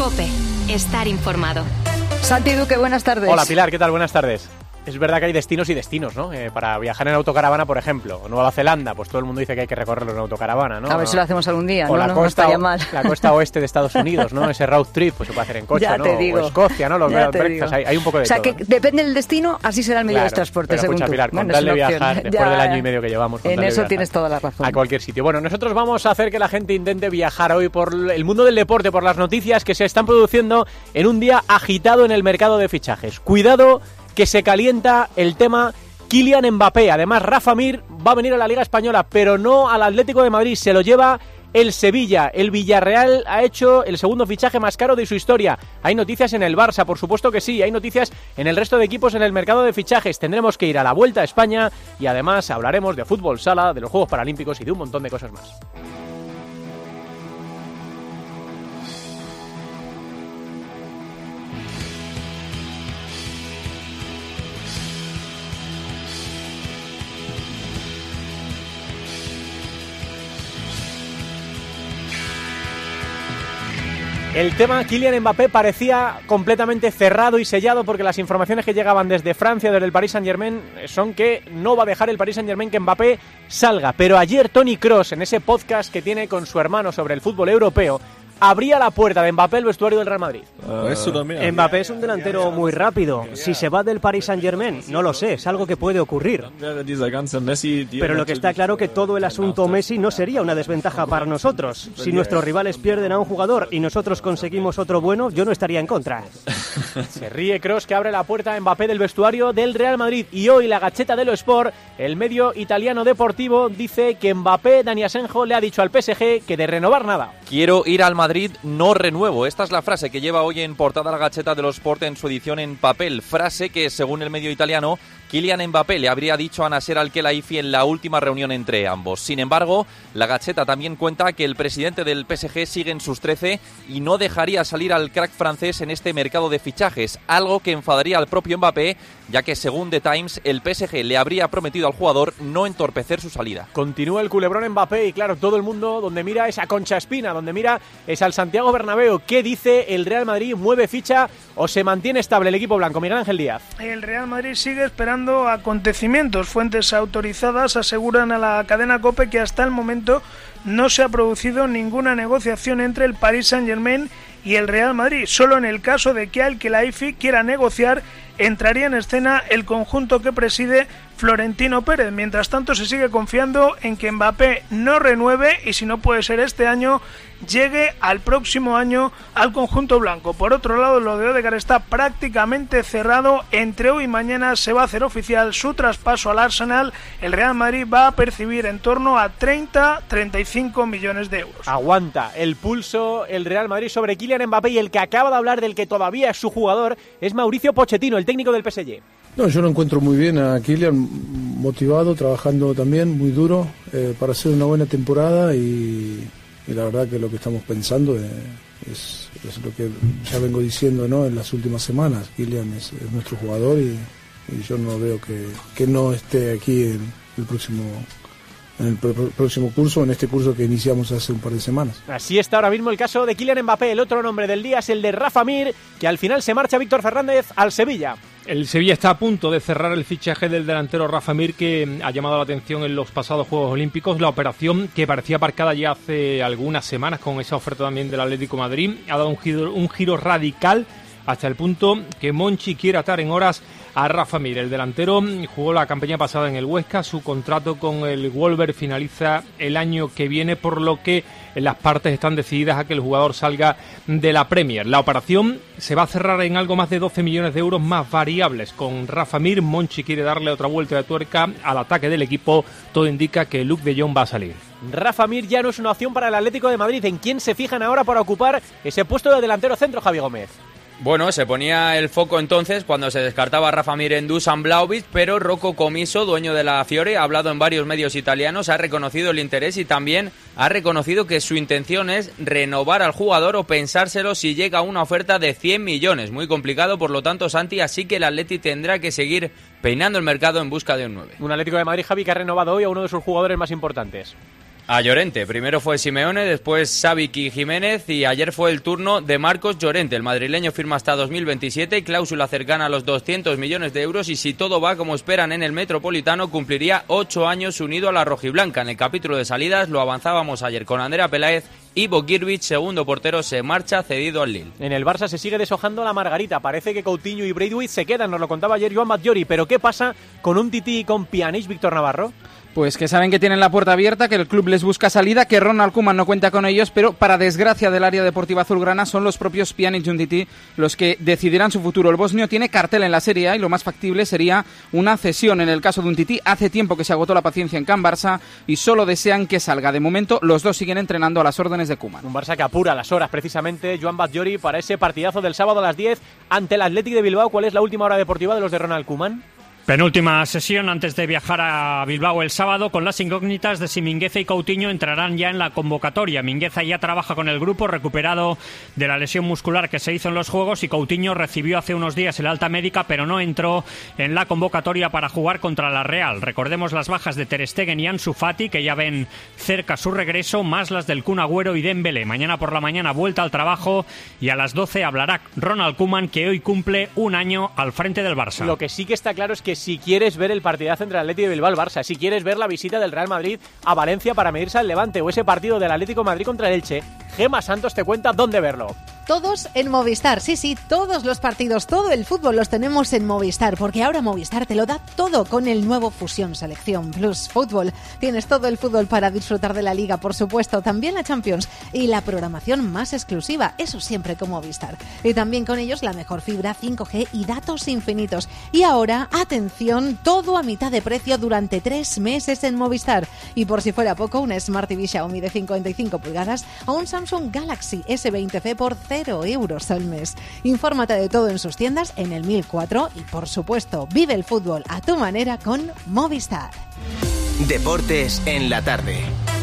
COPE. Estar informado. Santi Duque, buenas tardes. Hola Pilar, ¿qué tal? Buenas tardes. Es verdad que hay destinos y destinos, ¿no? Para viajar en autocaravana, por ejemplo, o Nueva Zelanda, pues todo el mundo dice que hay que recorrerlo en autocaravana, ¿no? A ver si lo hacemos algún día, o no estaría mal. La costa oeste de Estados Unidos, ¿no? Ese road trip, pues se puede hacer en coche, ya ¿no? Te digo. O Escocia, ¿no? Hay un poco de todo. O sea, que depende del destino, así será el medio de transporte, pero según escucha, tú. Pilar, con tal de viajar, después del año y medio que llevamos... En eso tienes toda la razón. A cualquier sitio. Bueno, nosotros vamos a hacer que la gente intente viajar hoy por el mundo del deporte, por las noticias que se están produciendo en un día agitado en el mercado de fichajes. Cuidado, que se calienta el tema Kylian Mbappé. Además, Rafa Mir va a venir a la Liga Española, pero no al Atlético de Madrid, se lo lleva el Sevilla. El Villarreal ha hecho el segundo fichaje más caro de su historia. Hay noticias en el Barça, por supuesto que sí. Hay noticias en el resto de equipos en el mercado de fichajes. Tendremos que ir a la Vuelta a España y además hablaremos de fútbol sala, de los Juegos Paralímpicos y de un montón de cosas más. El tema Kylian Mbappé parecía completamente cerrado y sellado porque las informaciones que llegaban desde Francia, desde el Paris Saint-Germain, son que no va a dejar el Paris Saint-Germain que Mbappé salga. Pero ayer Toni Kroos, en ese podcast que tiene con su hermano sobre el fútbol europeo, abría la puerta de Mbappé el vestuario del Real Madrid. Mbappé es un delantero muy rápido. Si se va del Paris Saint-Germain, no lo sé, es algo que puede ocurrir. Pero lo que está claro que todo el asunto Messi no sería una desventaja para nosotros. Si nuestros rivales pierden a un jugador y nosotros conseguimos otro bueno, yo no estaría en contra. Se ríe Kroos, que abre la puerta a Mbappé del vestuario del Real Madrid. Y hoy la Gazzetta dello Sport, el medio italiano deportivo, dice que Mbappé, Dani Asenjo, le ha dicho al PSG que de renovar nada. Quiero ir al Madrid, no renuevo. Esta es la frase que lleva hoy en portada la Gazzetta dello Sport en su edición en papel. Frase que, según el medio italiano, Kylian Mbappé le habría dicho a Nasser Al-Khelaifi en la última reunión entre ambos. Sin embargo, la Gazzetta también cuenta que el presidente del PSG sigue en sus 13 y no dejaría salir al crack francés en este mercado de fichajes, algo que enfadaría al propio Mbappé, ya que según The Times, el PSG le habría prometido al jugador no entorpecer su salida. Continúa el culebrón Mbappé y claro, todo el mundo donde mira es a Concha Espina, donde mira es al Santiago Bernabéu. ¿Qué dice el Real Madrid? ¿Mueve ficha o se mantiene estable el equipo blanco? Miguel Ángel Díaz. El Real Madrid sigue esperando acontecimientos. Fuentes autorizadas aseguran a la cadena COPE que hasta el momento no se ha producido ninguna negociación entre el Paris Saint-Germain y el Real Madrid. Solo en el caso de que Al-Khelaifi quiera negociar, entraría en escena el conjunto que preside Florentino Pérez. Mientras tanto, se sigue confiando en que Mbappé no renueve y, si no puede ser este año, llegue al próximo año al conjunto blanco. Por otro lado, lo de Odegaard está prácticamente cerrado. Entre hoy y mañana se va a hacer oficial su traspaso al Arsenal. El Real Madrid va a percibir en torno a 30-35 millones de euros. Aguanta el pulso el Real Madrid sobre Kylian Mbappé, y el que acaba de hablar, del que todavía es su jugador, es Mauricio Pochettino, el técnico del PSG. No, yo lo encuentro muy bien a Kylian, motivado, trabajando también muy duro para hacer una buena temporada y la verdad que lo que estamos pensando es lo que ya vengo diciendo, ¿no?, en las últimas semanas. Kylian es nuestro jugador y yo no veo que no esté aquí en el próximo curso, en este curso que iniciamos hace un par de semanas. Así está ahora mismo el caso de Kylian Mbappé. El otro nombre del día es el de Rafa Mir, que al final se marcha Víctor Fernández al Sevilla. El Sevilla está a punto de cerrar el fichaje del delantero Rafa Mir, que ha llamado la atención en los pasados Juegos Olímpicos. La operación, que parecía aparcada ya hace algunas semanas con esa oferta también del Atlético de Madrid, ha dado un giro radical, hasta el punto que Monchi quiere atar en horas a Rafa Mir. El delantero jugó la campaña pasada en el Huesca, su contrato con el Wolver finaliza el año que viene, por lo que las partes están decididas a que el jugador salga de la Premier. La operación se va a cerrar en algo más de 12 millones de euros más variables. Con Rafa Mir, Monchi quiere darle otra vuelta de tuerca al ataque del equipo. Todo indica que Luuk de Jong va a salir. Rafa Mir ya no es una opción para el Atlético de Madrid. ¿En quién se fijan ahora para ocupar ese puesto de delantero centro, Javi Gómez? Bueno, se ponía el foco entonces cuando se descartaba a Rafa Mir en Dusan Vlahovic, pero Rocco Comiso, dueño de la Fiore, ha hablado en varios medios italianos, ha reconocido el interés y también ha reconocido que su intención es renovar al jugador o pensárselo si llega una oferta de 100 millones. Muy complicado, por lo tanto, Santi, así que el Atleti tendrá que seguir peinando el mercado en busca de un 9. Un Atlético de Madrid, Javi, que ha renovado hoy a uno de sus jugadores más importantes. A Llorente. Primero fue Simeone, después Savic y Jiménez y ayer fue el turno de Marcos Llorente. El madrileño firma hasta 2027 y cláusula cercana a los 200 millones de euros y si todo va como esperan en el Metropolitano cumpliría 8 años unido a la rojiblanca. En el capítulo de salidas lo avanzábamos ayer con Andrea Peláez. Ivo Girvic, segundo portero, se marcha cedido al Lille. En el Barça se sigue deshojando la margarita. Parece que Coutinho y Braithwaite se quedan, nos lo contaba ayer Joan Batllori. Pero ¿qué pasa con Umtiti y con Pjanic, Víctor Navarro? Pues que saben que tienen la puerta abierta, que el club les busca salida, que Ronald Koeman no cuenta con ellos, pero para desgracia del área deportiva azulgrana son los propios Pjanic y Umtiti los que decidirán su futuro. El bosnio tiene cartel en la Serie A y lo más factible sería una cesión. En el caso de Umtiti, hace tiempo que se agotó la paciencia en Can Barça y solo desean que salga. De momento, los dos siguen entrenando a las órdenes de Koeman. Un Barça que apura las horas precisamente, Joan Batllori, para ese partidazo del sábado a las 10 ante el Athletic de Bilbao. ¿Cuál es la última hora deportiva de los de Ronald Koeman? Penúltima sesión antes de viajar a Bilbao el sábado, con las incógnitas de si Mingueza y Coutinho entrarán ya en la convocatoria. Mingueza ya trabaja con el grupo, recuperado de la lesión muscular que se hizo en los Juegos, y Coutinho recibió hace unos días el alta médica, pero no entró en la convocatoria para jugar contra la Real. Recordemos las bajas de Ter Stegen y Ansu Fati, que ya ven cerca su regreso, más las del Kun Agüero y Dembélé. Mañana por la mañana vuelta al trabajo y a las 12 hablará Ronald Koeman, que hoy cumple un año al frente del Barça. Lo que sí que está claro es que si quieres ver el partidazo entre el Atlético de Bilbao y el Barça, si quieres ver la visita del Real Madrid a Valencia para medirse al Levante o ese partido del Atlético de Madrid contra el Elche, Gemma Santos te cuenta dónde verlo. Todos en Movistar, sí, todos los partidos, todo el fútbol los tenemos en Movistar, porque ahora Movistar te lo da todo con el nuevo Fusión Selección Plus Fútbol. Tienes todo el fútbol para disfrutar de la Liga, por supuesto, también la Champions y la programación más exclusiva, eso siempre con Movistar. Y también con ellos la mejor fibra, 5G y datos infinitos. Y ahora, atención, todo a mitad de precio durante 3 meses en Movistar. Y por si fuera poco, una Smart TV Xiaomi de 55 pulgadas o un Samsung Galaxy S20 por 0 euros al mes. Infórmate de todo en sus tiendas en el 1004 y, por supuesto, vive el fútbol a tu manera con Movistar. Deportes en la tarde.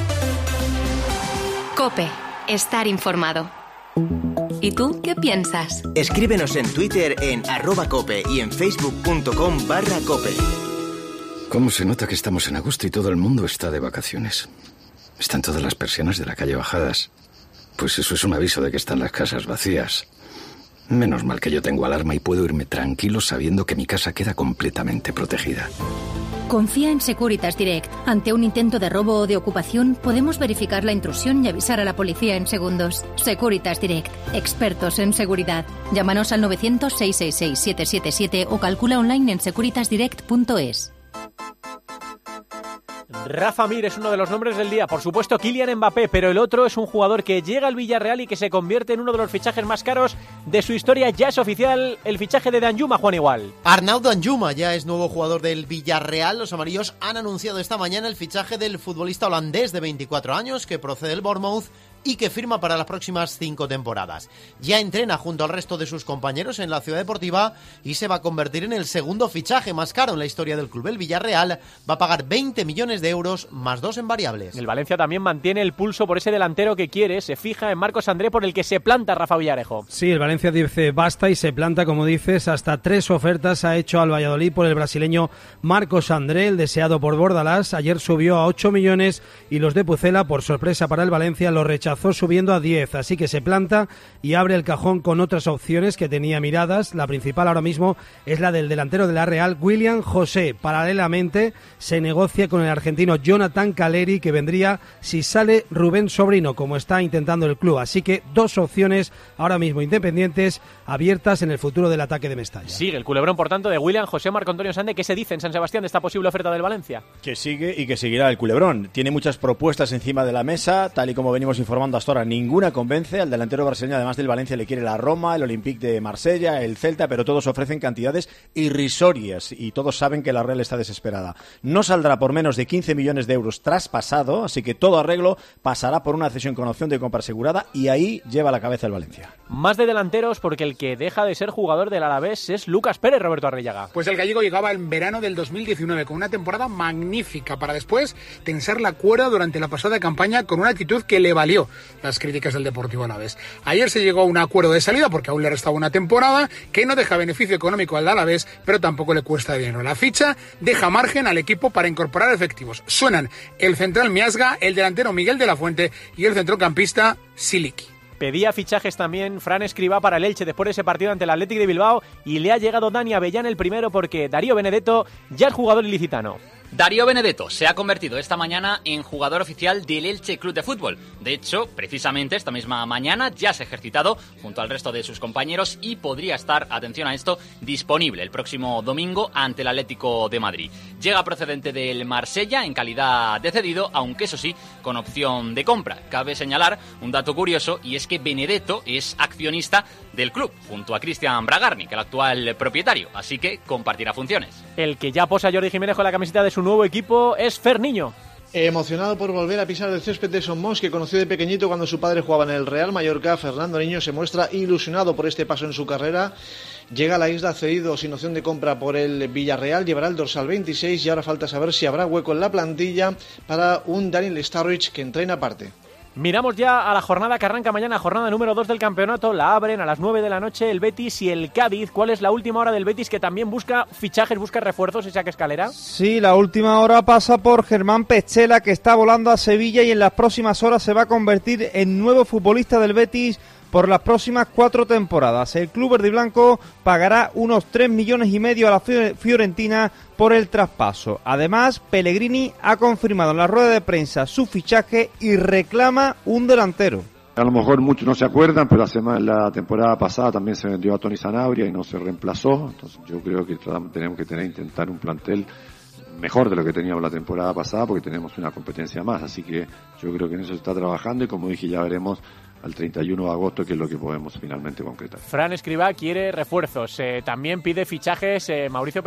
COPE. Estar informado. ¿Y tú qué piensas? Escríbenos en Twitter en @cope y en facebook.com/cope. ¿Cómo se nota que estamos en agosto y todo el mundo está de vacaciones? Están todas las persianas de la calle bajadas. Pues eso es un aviso de que están las casas vacías. Menos mal que yo tengo alarma y puedo irme tranquilo sabiendo que mi casa queda completamente protegida. Confía en Securitas Direct. Ante un intento de robo o de ocupación, podemos verificar la intrusión y avisar a la policía en segundos. Securitas Direct. Expertos en seguridad. Llámanos al 900-666-777 o calcula online en securitasdirect.es. Rafa Mir es uno de los nombres del día, por supuesto Kylian Mbappé, pero el otro es un jugador que llega al Villarreal y que se convierte en uno de los fichajes más caros de su historia. Ya es oficial el fichaje de Danjuma, Juan Igual. Arnaud Danjuma ya es nuevo jugador del Villarreal. Los amarillos han anunciado esta mañana el fichaje del futbolista holandés de 24 años que procede del Bournemouth y que firma para las próximas 5 temporadas. Ya entrena junto al resto de sus compañeros en la Ciudad Deportiva y se va a convertir en el segundo fichaje más caro en la historia del club. El Villarreal va a pagar 20 millones de euros más 2 en variables. El Valencia también mantiene el pulso por ese delantero que quiere, se fija en Marcos André, por el que se planta Rafa Villarejo. Sí, el Valencia dice basta y se planta, como dices, hasta 3 ofertas ha hecho al Valladolid por el brasileño Marcos André, el deseado por Bordalás. Ayer subió a 8 millones y los de Pucela, por sorpresa para el Valencia, lo rechazó subiendo a 10, así que se planta y abre el cajón con otras opciones que tenía miradas. La principal ahora mismo es la del delantero de la Real, William José. Paralelamente se negocia con el argentino Jonathan Caleri, que vendría si sale Rubén Sobrino, como está intentando el club. Así que 2 opciones ahora mismo independientes abiertas en el futuro del ataque de Mestalla. Sigue el culebrón, por tanto, de William José. Marco Antonio Sande, ¿qué se dice en San Sebastián de esta posible oferta del Valencia? Que sigue y que seguirá el culebrón. Tiene muchas propuestas encima de la mesa, tal y como venimos informando hasta ahora. Ninguna convence. Al delantero brasileño, además del Valencia, le quiere la Roma, el Olympique de Marsella, el Celta, pero todos ofrecen cantidades irrisorias y todos saben que la Real está desesperada. No saldrá por menos de 15 millones de euros traspasado, así que todo arreglo pasará por una cesión con opción de compra asegurada y ahí lleva la cabeza el Valencia. Más de delanteros, porque el que deja de ser jugador del Alavés es Lucas Pérez, Roberto Arrillaga. Pues el gallego llegaba en verano del 2019 con una temporada magnífica para después tensar la cuerda durante la pasada campaña con una actitud que le valió las críticas del Deportivo Alavés. Ayer se llegó a un acuerdo de salida porque aún le restaba una temporada que no deja beneficio económico al Alavés, pero tampoco le cuesta dinero. La ficha deja margen al equipo para incorporar efectivos. Suenan el central Miasga, el delantero Miguel de la Fuente y el centrocampista Siliki. Pedía fichajes también Fran Escribá para el Elche después de ese partido ante el Athletic de Bilbao y le ha llegado Dani Avellán el primero porque Darío Benedetto ya es jugador ilicitano. Darío Benedetto se ha convertido esta mañana en jugador oficial del Elche Club de Fútbol. De hecho, precisamente esta misma mañana ya se ha ejercitado junto al resto de sus compañeros y podría estar, atención a esto, disponible el próximo domingo ante el Atlético de Madrid. Llega procedente del Marsella en calidad de cedido, aunque eso sí, con opción de compra. Cabe señalar un dato curioso y es que Benedetto es accionista del club, junto a Cristian Bragarnik, el actual propietario, así que compartirá funciones. El que ya posa Jordi Jiménez con la camiseta de su nuevo equipo es Fer Niño. Emocionado por volver a pisar el césped de Son Mons, que conoció de pequeñito cuando su padre jugaba en el Real Mallorca, Fernando Niño se muestra ilusionado por este paso en su carrera. Llega a la isla cedido sin opción de compra por el Villarreal, llevará el dorsal 26 y ahora falta saber si habrá hueco en la plantilla para un Daniel Sturridge que entrena aparte. Miramos ya a la jornada que arranca mañana, jornada número 2 del campeonato. La abren a las 9 de la noche el Betis y el Cádiz. ¿Cuál es la última hora del Betis, que también busca fichajes, busca refuerzos, Isaac Escalera? Sí, la última hora pasa por Germán Petzela, que está volando a Sevilla y en las próximas horas se va a convertir en nuevo futbolista del Betis por las próximas 4 temporadas. El club verde y blanco pagará unos 3,5 millones a la Fiorentina por el traspaso. Además, Pellegrini ha confirmado en la rueda de prensa su fichaje y reclama un delantero. A lo mejor muchos no se acuerdan, pero la temporada pasada también se vendió a Tony Sanabria y no se reemplazó. Entonces yo creo que tenemos que intentar un plantel mejor de lo que teníamos la temporada pasada porque tenemos una competencia más. Así que yo creo que en eso se está trabajando y, como dije, ya veremos al 31 de agosto qué es lo que podemos finalmente concretar. Fran Escribá quiere refuerzos, también pide fichajes Mauricio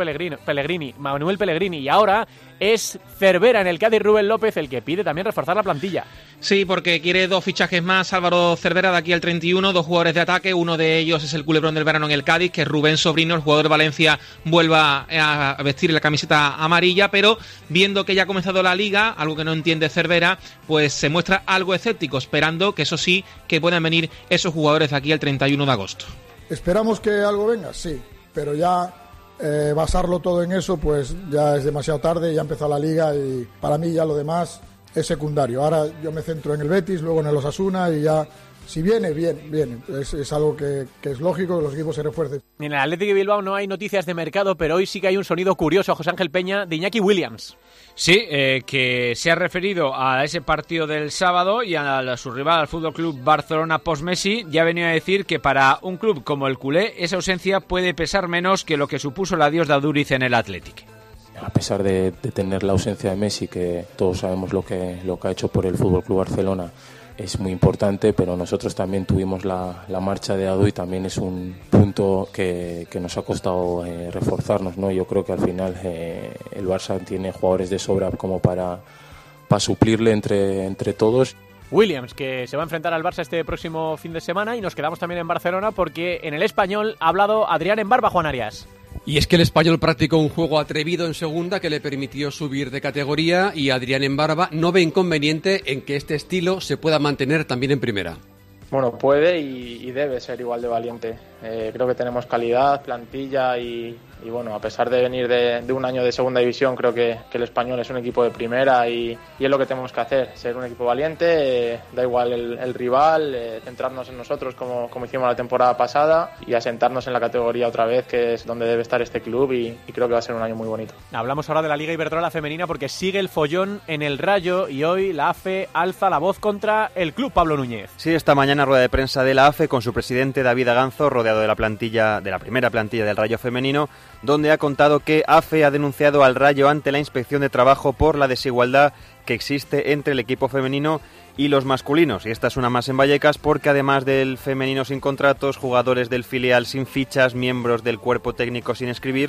Manuel Pellegrini, y ahora es Cervera en el Cádiz, Rubén López, el que pide también reforzar la plantilla. Sí, porque quiere 2 fichajes más Álvaro Cervera de aquí al 31, 2 jugadores de ataque, uno de ellos es el culebrón del verano en el Cádiz, que Rubén Sobrino, el jugador de Valencia, vuelva a vestir la camiseta amarilla, pero viendo que ya ha comenzado la Liga, algo que no entiende Cervera, pues se muestra algo escéptico, esperando que eso sí, que puedan venir esos jugadores de aquí al 31 de agosto. ¿Esperamos que algo venga? Sí, pero ya basarlo todo en eso, pues ya es demasiado tarde, ya ha empezado la Liga y para mí ya lo demás es secundario. Ahora yo me centro en el Betis, luego en el Osasuna y ya, si viene, viene. Es algo que es lógico que los equipos se refuercen. En el Athletic de Bilbao no hay noticias de mercado, pero hoy sí que hay un sonido curioso, José Ángel Peña, de Iñaki Williams. Sí, que se ha referido a ese partido del sábado y a su rival, al Fútbol Club Barcelona post-Messi. Ya venía a decir que para un club como el culé, esa ausencia puede pesar menos que lo que supuso el adiós de Aduriz en el Athletic. A pesar de tener la ausencia de Messi, que todos sabemos lo que ha hecho por el Fútbol Club Barcelona, es muy importante, pero nosotros también tuvimos la marcha de Adu y también es un punto que nos ha costado reforzarnos, ¿no? Yo creo que al final el Barça tiene jugadores de sobra como para suplirle entre todos. Williams, que se va a enfrentar al Barça este próximo fin de semana, y nos quedamos también en Barcelona porque en el Español ha hablado Adrián Embarba, Juan Arias. Y es que el Español practicó un juego atrevido en segunda que le permitió subir de categoría, y Adrián Embarba no ve inconveniente en que este estilo se pueda mantener también en primera. Bueno, puede y debe ser igual de valiente. Creo que tenemos calidad, plantilla y bueno, a pesar de venir de un año de segunda división, creo que el Español es un equipo de primera y es lo que tenemos que hacer, ser un equipo valiente, da igual el rival, centrarnos en nosotros como hicimos la temporada pasada y asentarnos en la categoría otra vez, que es donde debe estar este club y creo que va a ser un año muy bonito. Hablamos ahora de la Liga Iberdrola femenina porque sigue el follón en el Rayo y hoy la AFE alza la voz contra el club, Pablo Núñez. Sí, esta mañana rueda de prensa de la AFE con su presidente David Aganzo, rodeado de la primera plantilla del Rayo femenino, donde ha contado que AFE ha denunciado al Rayo ante la Inspección de Trabajo por la desigualdad que existe entre el equipo femenino y los masculinos. Y esta es una más en Vallecas porque además del femenino sin contratos, jugadores del filial sin fichas, miembros del cuerpo técnico sin escribir,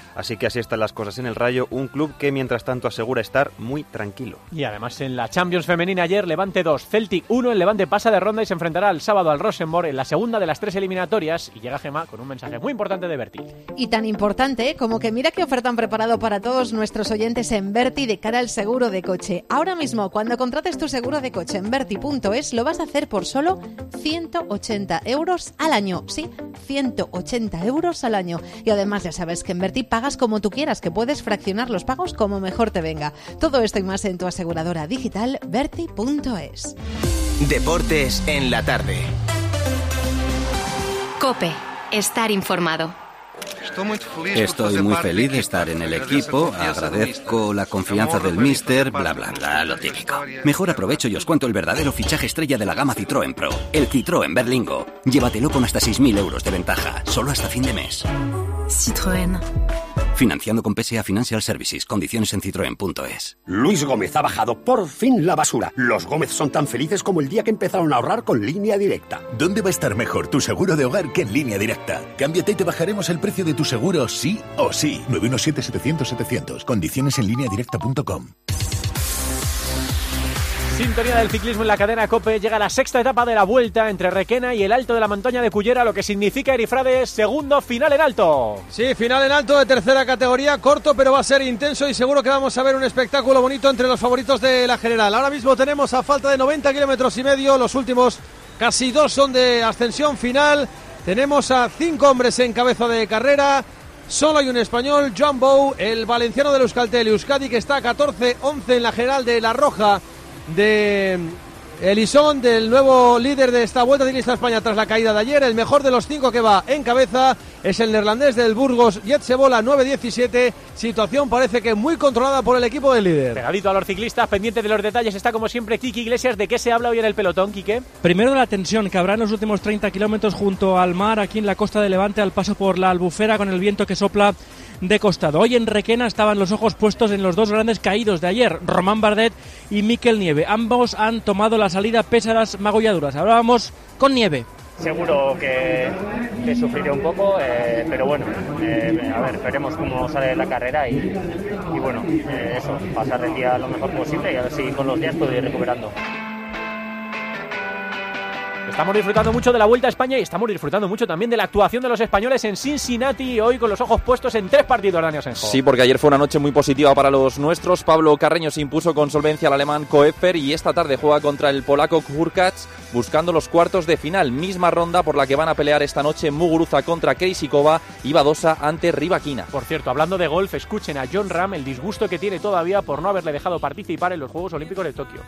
Así que así están las cosas en el Rayo, un club que mientras tanto asegura estar muy tranquilo. Y además en la Champions femenina ayer, Levante 2, Celtic 1, el Levante pasa de ronda y se enfrentará el sábado al Rosenborg en la segunda de las 3 eliminatorias, y llega Gemma con un mensaje muy importante de Berti. Y tan importante como que mira qué oferta han preparado para todos nuestros oyentes en Berti de cara al seguro de coche. Ahora mismo, cuando contrates tu seguro de coche en Berti.es, lo vas a hacer por solo 180 euros al año. Sí, 180 euros al año. Y además ya sabes que en Berti pagas como tú quieras, que puedes fraccionar los pagos como mejor te venga. Todo esto y más en tu aseguradora digital Berti.es. Deportes en la tarde. COPE. Estar informado. Estoy muy feliz de estar en el equipo, agradezco la confianza del míster, bla bla bla, lo típico. Mejor aprovecho y os cuento el verdadero fichaje estrella de la gama Citroën Pro, el Citroën Berlingo. Llévatelo con hasta 6.000 euros de ventaja, solo hasta fin de mes. Citroën. Financiando con PSA Financial Services. Condiciones en citroen.es. Luis Gómez ha bajado por fin la basura. Los Gómez son tan felices como el día que empezaron a ahorrar con Línea Directa. ¿Dónde va a estar mejor tu seguro de hogar que en Línea Directa? Cámbiate y te bajaremos el precio de tu seguro sí o sí. 917-700-700. Condiciones en lineadirecta.com. Sintonía del ciclismo en la cadena COPE. Llega la sexta etapa de la Vuelta entre Requena y el Alto de la Montaña de Cullera, lo que significa, Erifrades, segundo final en alto. Sí, final en alto de tercera categoría, corto pero va a ser intenso y seguro que vamos a ver un espectáculo bonito entre los favoritos de la general. Ahora mismo tenemos a falta de 90 kilómetros y medio, los últimos casi 2 son de ascensión final. Tenemos a 5 hombres en cabeza de carrera. Solo hay un español, Joan Bou, el valenciano del Euskaltel Euskadi, que está a 14-11 en la general de La Roja de Elisón, del nuevo líder de esta Vuelta Ciclista a España tras la caída de ayer. El mejor de los 5 que va en cabeza es el neerlandés del Burgos, Jetsebola, 9-17. Situación parece que muy controlada por el equipo del líder. Pegadito a los ciclistas, pendiente de los detalles, está como siempre Kiki Iglesias. ¿De qué se habla hoy en el pelotón, Quique? Primero de la tensión que habrá en los últimos 30 kilómetros junto al mar, aquí en la costa de Levante, al paso por la Albufera, con el viento que sopla de costado. Hoy en Requena estaban los ojos puestos en los 2 grandes caídos de ayer, Román Bardet y Mikel Nieve. Ambos han tomado la salida pese a las magulladuras. Ahora vamos con Nieve. Seguro que sufriré un poco, pero bueno, a ver, veremos cómo sale la carrera y bueno, eso, pasar el día lo mejor posible y a ver si con los días puedo ir recuperando. Estamos disfrutando mucho de la Vuelta a España y estamos disfrutando mucho también de la actuación de los españoles en Cincinnati, hoy con los ojos puestos en 3 partidos, Dani Asenjo. Sí, porque ayer fue una noche muy positiva para los nuestros. Pablo Carreño se impuso con solvencia al alemán Koepfer y esta tarde juega contra el polaco Hurkacz buscando los cuartos de final. Misma ronda por la que van a pelear esta noche Muguruza contra Krejcikova y Badosa ante Rybakina. Por cierto, hablando de golf, escuchen a Jon Rahm el disgusto que tiene todavía por no haberle dejado participar en los Juegos Olímpicos de Tokio.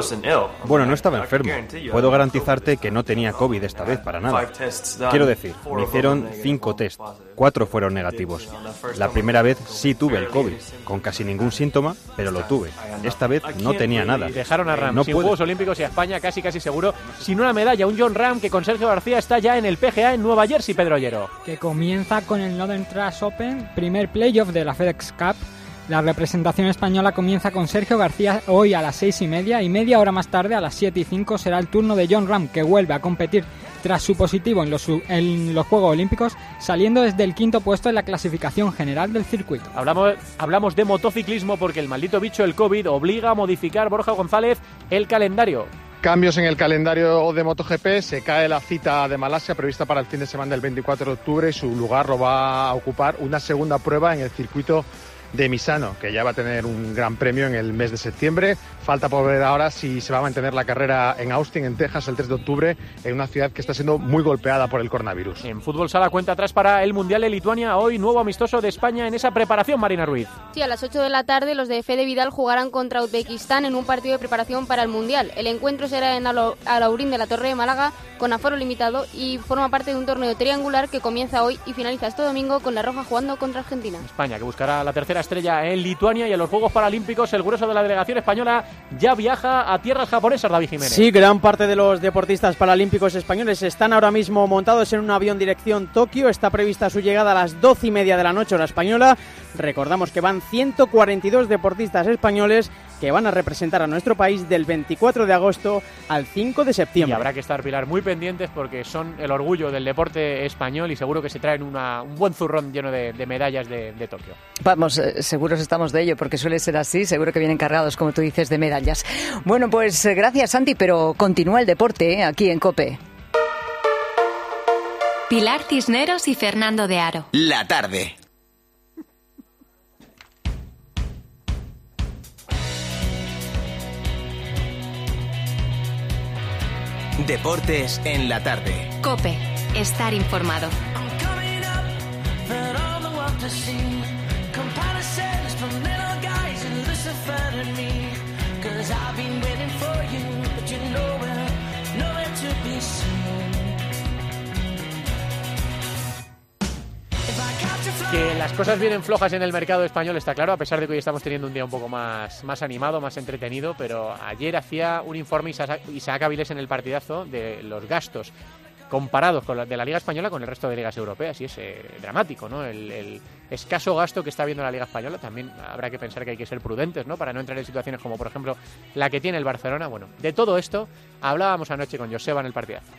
Bueno, no estaba enfermo. Puedo garantizarte que no tenía COVID esta vez para nada. Quiero decir, me hicieron 5 test, 4 fueron negativos. La primera vez sí tuve el COVID, con casi ningún síntoma, pero lo tuve. Esta vez no tenía nada. Dejaron a Rahm sin Juegos Olímpicos y a España casi seguro sin una medalla. Un Jon Rahm que con Sergio García está ya en el PGA en Nueva Jersey, Pedro Ollero. Que comienza con el Northern Trust Open, primer playoff de la FedEx Cup. La representación española comienza con Sergio García hoy a las 6:30 y media hora más tarde, a las 7:05, será el turno de Jon Rahm, que vuelve a competir tras su positivo en los Juegos Olímpicos, saliendo desde el 5º puesto en la clasificación general del circuito. Hablamos de motociclismo porque el maldito bicho, el COVID, obliga a modificar, Borja González, el calendario. Cambios en el calendario de MotoGP, se cae la cita de Malasia prevista para el fin de semana del 24 de octubre y su lugar lo va a ocupar una segunda prueba en el circuito de Misano, que ya va a tener un gran premio en el mes de septiembre. Falta por ver ahora si se va a mantener la carrera en Austin, en Texas, el 3 de octubre, en una ciudad que está siendo muy golpeada por el coronavirus. En fútbol sala, cuenta atrás para el Mundial de Lituania. Hoy nuevo amistoso de España en esa preparación, Marina Ruiz. Sí, a las 8 de la tarde los de Fede Vidal jugarán contra Uzbekistán en un partido de preparación para el Mundial. El encuentro será en Alaurín de la Torre de Málaga, con aforo limitado, y forma parte de un torneo triangular que comienza hoy y finaliza este domingo con la Roja jugando contra Argentina. España, que buscará la tercera estrella en Lituania, y en los Juegos Paralímpicos el grueso de la delegación española ya viaja a tierras japonesas, David Jiménez. Sí, gran parte de los deportistas paralímpicos españoles están ahora mismo montados en un avión dirección Tokio. Está prevista su llegada a las 12:30 de la noche hora española. Recordamos que van 142 deportistas españoles que van a representar a nuestro país del 24 de agosto al 5 de septiembre. Y habrá que estar, Pilar, muy pendientes porque son el orgullo del deporte español y seguro que se traen un buen zurrón lleno de medallas de Tokio. Vamos, seguros estamos de ello porque suele ser así, seguro que vienen cargados, como tú dices, de medallas. Bueno, pues gracias, Santi, pero continúa el deporte aquí en COPE. Pilar Cisneros y Fernando de Aro. La tarde. Deportes en la tarde. COPE. Estar informado. Que las cosas vienen flojas en el mercado español está claro, a pesar de que hoy estamos teniendo un día un poco más animado, más entretenido, pero ayer hacía un informe Isaac Avilés en el Partidazo de los gastos comparados con de la Liga Española con el resto de ligas europeas, y es dramático, ¿no? El escaso gasto que está viendo la Liga Española. También habrá que pensar que hay que ser prudentes, ¿no?, para no entrar en situaciones como, por ejemplo, la que tiene el Barcelona. Bueno, de todo esto hablábamos anoche con Joseba en el Partidazo.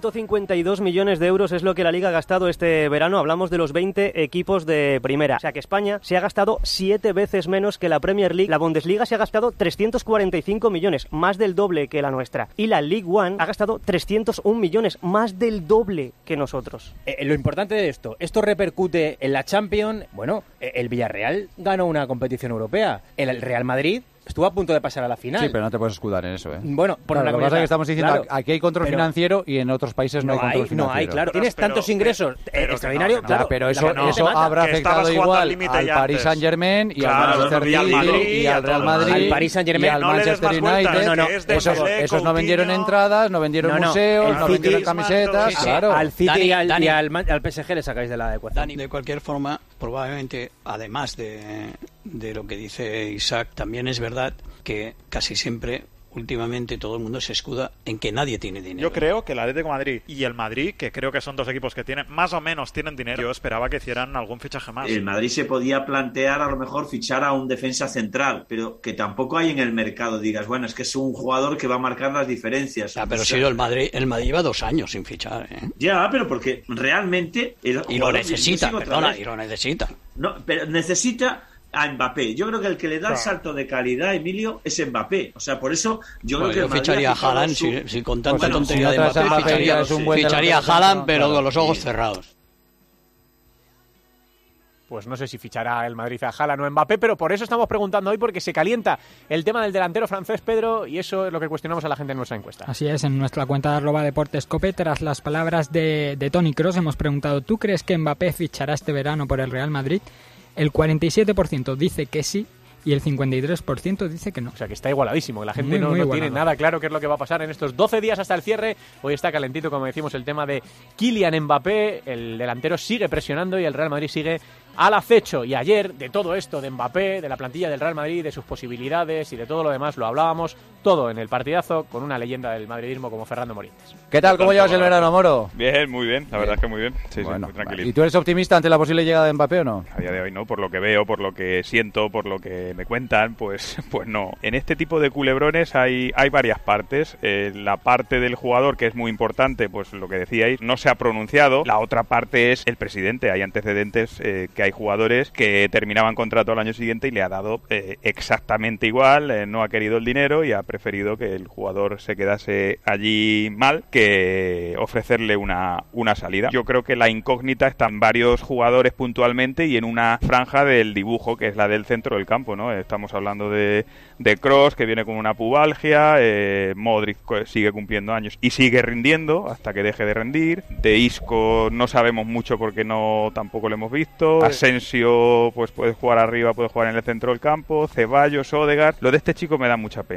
152 millones de euros es lo que la Liga ha gastado este verano. Hablamos de los 20 equipos de primera. O sea que España se ha gastado 7 veces menos que la Premier League. La Bundesliga se ha gastado 345 millones, más del doble que la nuestra. Y la League One ha gastado 301 millones, más del doble que nosotros. Lo importante de esto repercute en la Champions. Bueno, el Villarreal ganó una competición europea. El Real Madrid estuvo a punto de pasar a la final. Sí, pero no te puedes escudar en eso, ¿eh? Bueno, por claro, lo que pasa es que estamos diciendo, claro, aquí hay control financiero y en otros países no hay control financiero. No hay, claro. Tienes tantos ingresos extraordinarios, claro. Pero eso habrá afectado igual al Paris Saint-Germain y al Manchester City y al Real Madrid al Paris Saint-Germain y al Manchester United. Esos no vendieron entradas, no vendieron museos, no vendieron camisetas, claro. Al City y al PSG le sacáis de la ecuación. De cualquier forma, probablemente, además de lo que dice Isaac, también es verdad que casi siempre, últimamente, todo el mundo se escuda en que nadie tiene dinero. Yo creo que el Atlético de Madrid y el Madrid, que creo que son dos equipos que tienen más o menos tienen dinero, yo esperaba que hicieran algún fichaje más. El Madrid se podía plantear a lo mejor fichar a un defensa central, pero que tampoco hay en el mercado, digas, bueno, es que es un jugador que va a marcar las diferencias. Pero si el Madrid lleva 2 años sin fichar, ¿eh? Ya, pero porque realmente y lo necesita, y lo necesita. No, pero necesita a Mbappé. Yo creo que el que le da el salto de calidad, Emilio, es Mbappé. O sea, por eso yo creo que yo ficharía a Haaland si con tanta tontería de Mbappé ficharía a Haaland, pero con los ojos cerrados. Pues no sé si fichará el Madrid a Haaland o Mbappé, pero por eso estamos preguntando hoy, porque se calienta el tema del delantero francés, Pedro, y eso es lo que cuestionamos a la gente en nuestra encuesta. Así es, en nuestra cuenta de @deportescope, tras las palabras de Toni Kroos, hemos preguntado: ¿tú crees que Mbappé fichará este verano por el Real Madrid? El 47% dice que sí y el 53% dice que no. O sea, que está igualadísimo, que la gente no tiene nada claro qué es lo que va a pasar en estos 12 días hasta el cierre. Hoy está calentito, como decimos, el tema de Kylian Mbappé. El delantero sigue presionando y el Real Madrid sigue al acecho. Y ayer, de todo esto, de Mbappé, de la plantilla del Real Madrid, de sus posibilidades y de todo lo demás, lo hablábamos todo en el Partidazo con una leyenda del madridismo como Fernando Morientes. ¿Qué tal? ¿Cómo llevas el verano, Moro? Bien, muy bien. La verdad es que muy bien. Sí, bueno, muy tranquilito. ¿Y tú eres optimista ante la posible llegada de Mbappé o no? A día de hoy no, por lo que veo, por lo que siento, por lo que me cuentan, pues no. En este tipo de culebrones hay varias partes. La parte del jugador, que es muy importante, pues lo que decíais, no se ha pronunciado. La otra parte es el presidente. Hay antecedentes que hay jugadores que terminaban contrato al año siguiente y le ha dado exactamente igual, no ha querido el dinero y ha preferido que el jugador se quedase allí mal que ofrecerle una salida. Yo creo que la incógnita está en varios jugadores puntualmente y en una franja del dibujo, que es la del centro del campo, ¿no? Estamos hablando de Kroos, que viene con una pubalgia, Modric sigue cumpliendo años y sigue rindiendo hasta que deje de rendir. De Isco no sabemos mucho porque tampoco lo hemos visto. Asensio pues puede jugar arriba, puede jugar en el centro del campo. Ceballos, Odegaard. Lo de este chico me da mucha pena. Pero que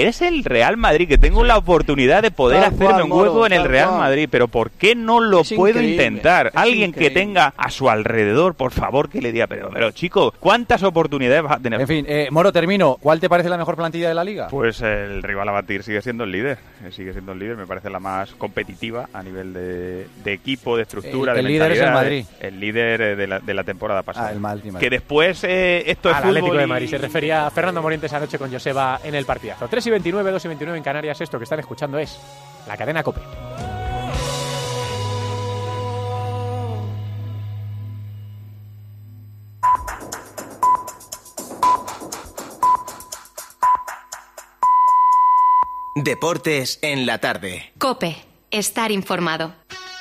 que es el Real Madrid, que tengo la oportunidad de poder hacerme un hueco en el Real Madrid, pero ¿por qué no lo puedo intentar? Alguien que tenga a su alrededor, por favor, que le diga, pero chico, ¿cuántas oportunidades vas a tener? En fin, Moro, termino. ¿Cuál te parece la mejor plantilla de la Liga? Pues el rival a batir sigue siendo el líder. Me parece la más competitiva a nivel de equipo, de estructura, de mentalidad. El líder es el Madrid. El líder de la temporada pasada. El Madrid. Que después esto es al fútbol. Atlético de Madrid. Se refería a Fernando Morientes anoche con Joseba en el partidazo. 3:29, 2:29 en Canarias. Esto que están escuchando es la cadena COPE. Deportes en la tarde. COPE. Estar informado.